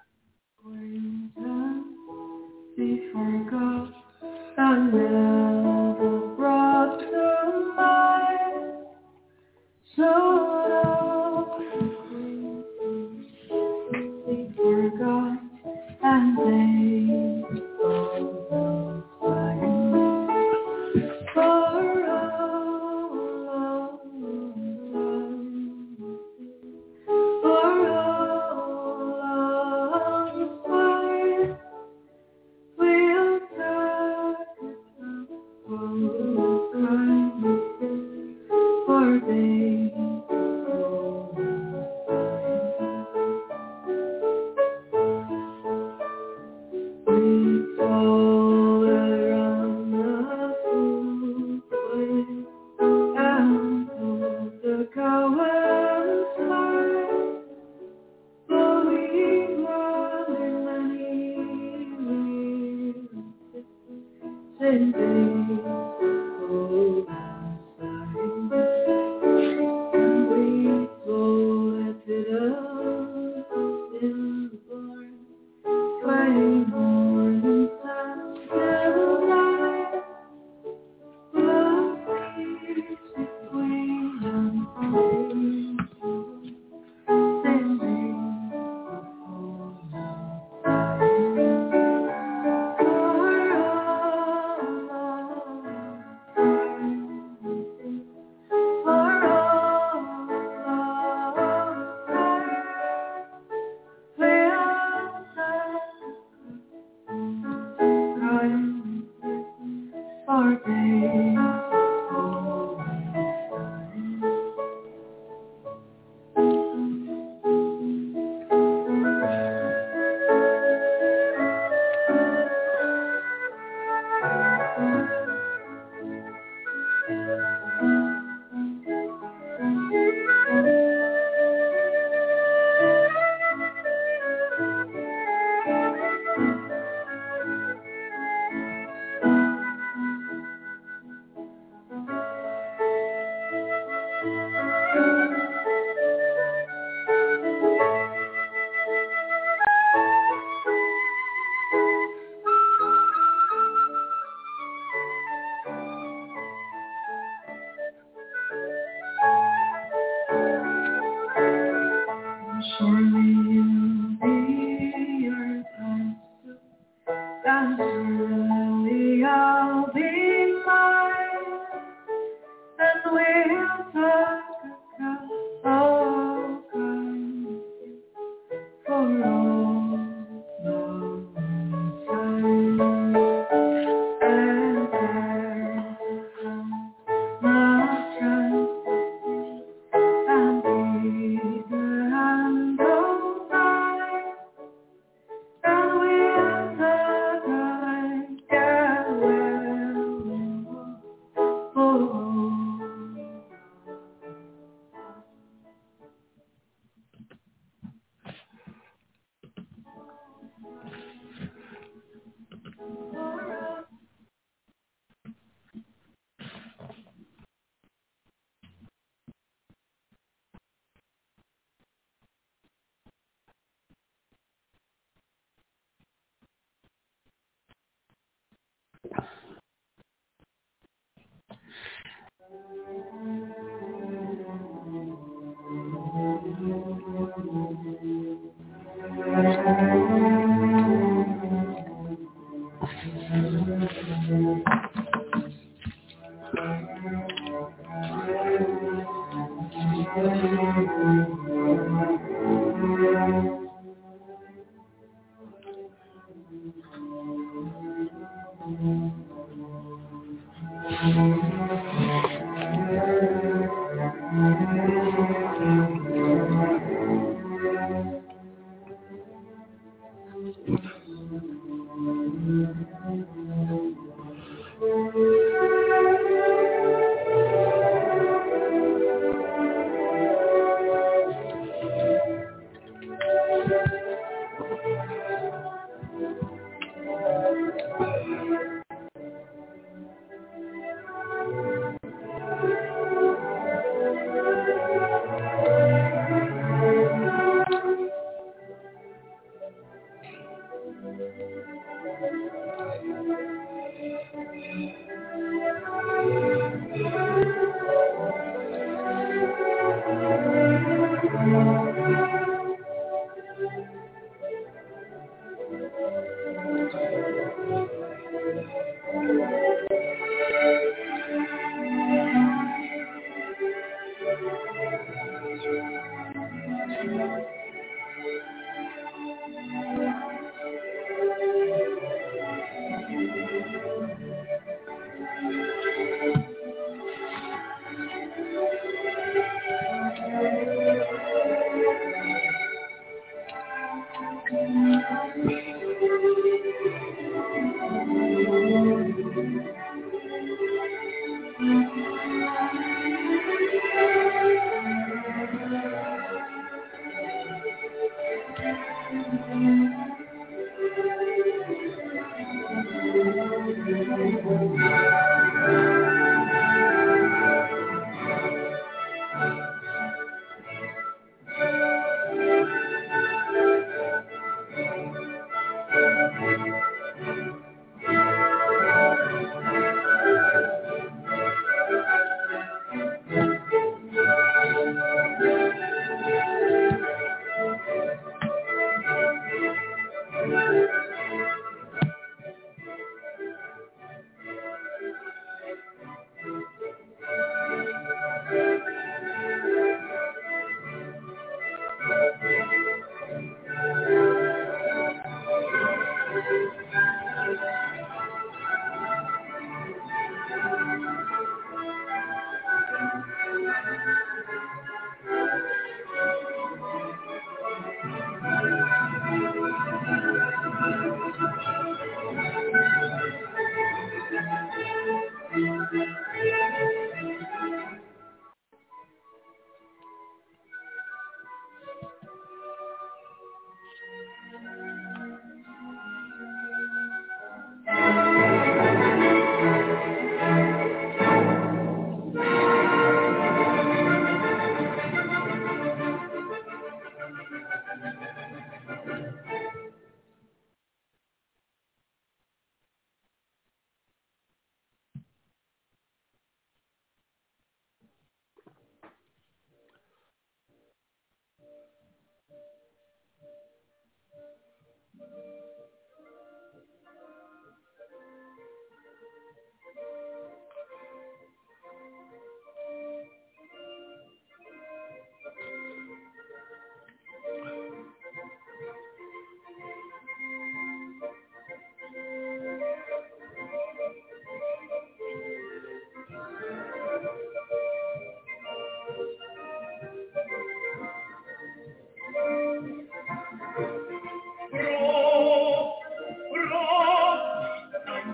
Before God, I never brought to mind so before God, and they all for you the earth has stood, then surely I'll be mine, and we'll talk across all kinds for all the time. And there not trying and be the hand of time, and we'll talk and get well for all.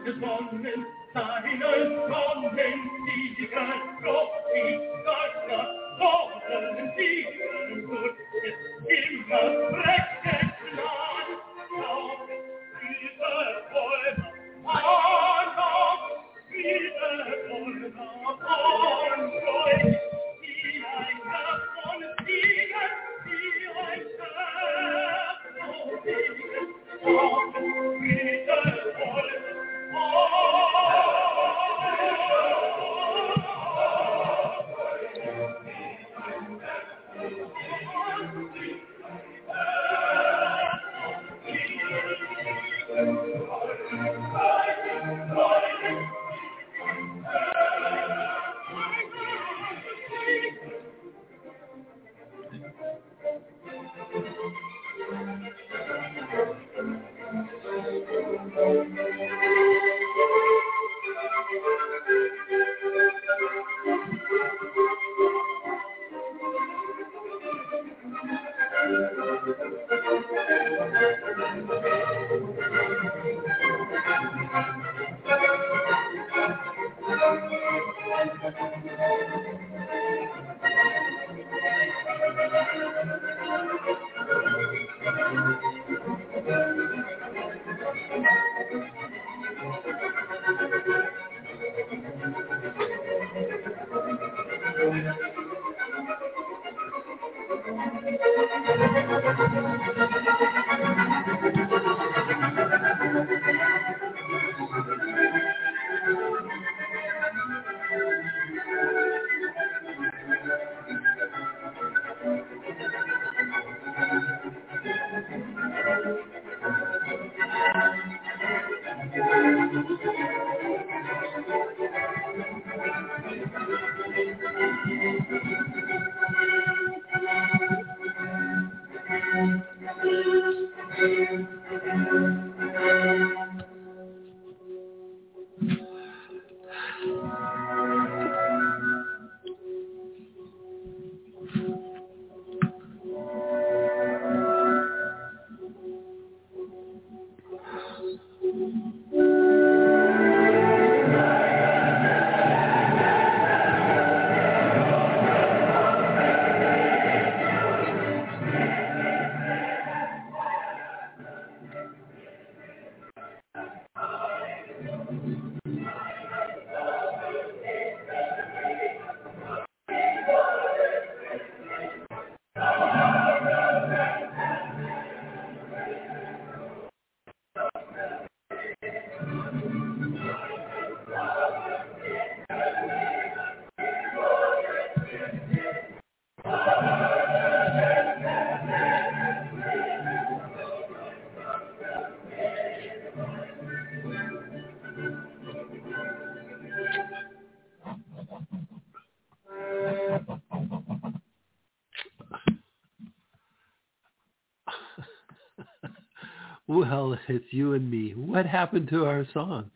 Well, it's you and me. What happened to our song?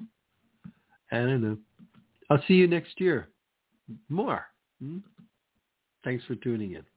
I don't know. I'll see you next year. More. Hmm? Thanks for tuning in.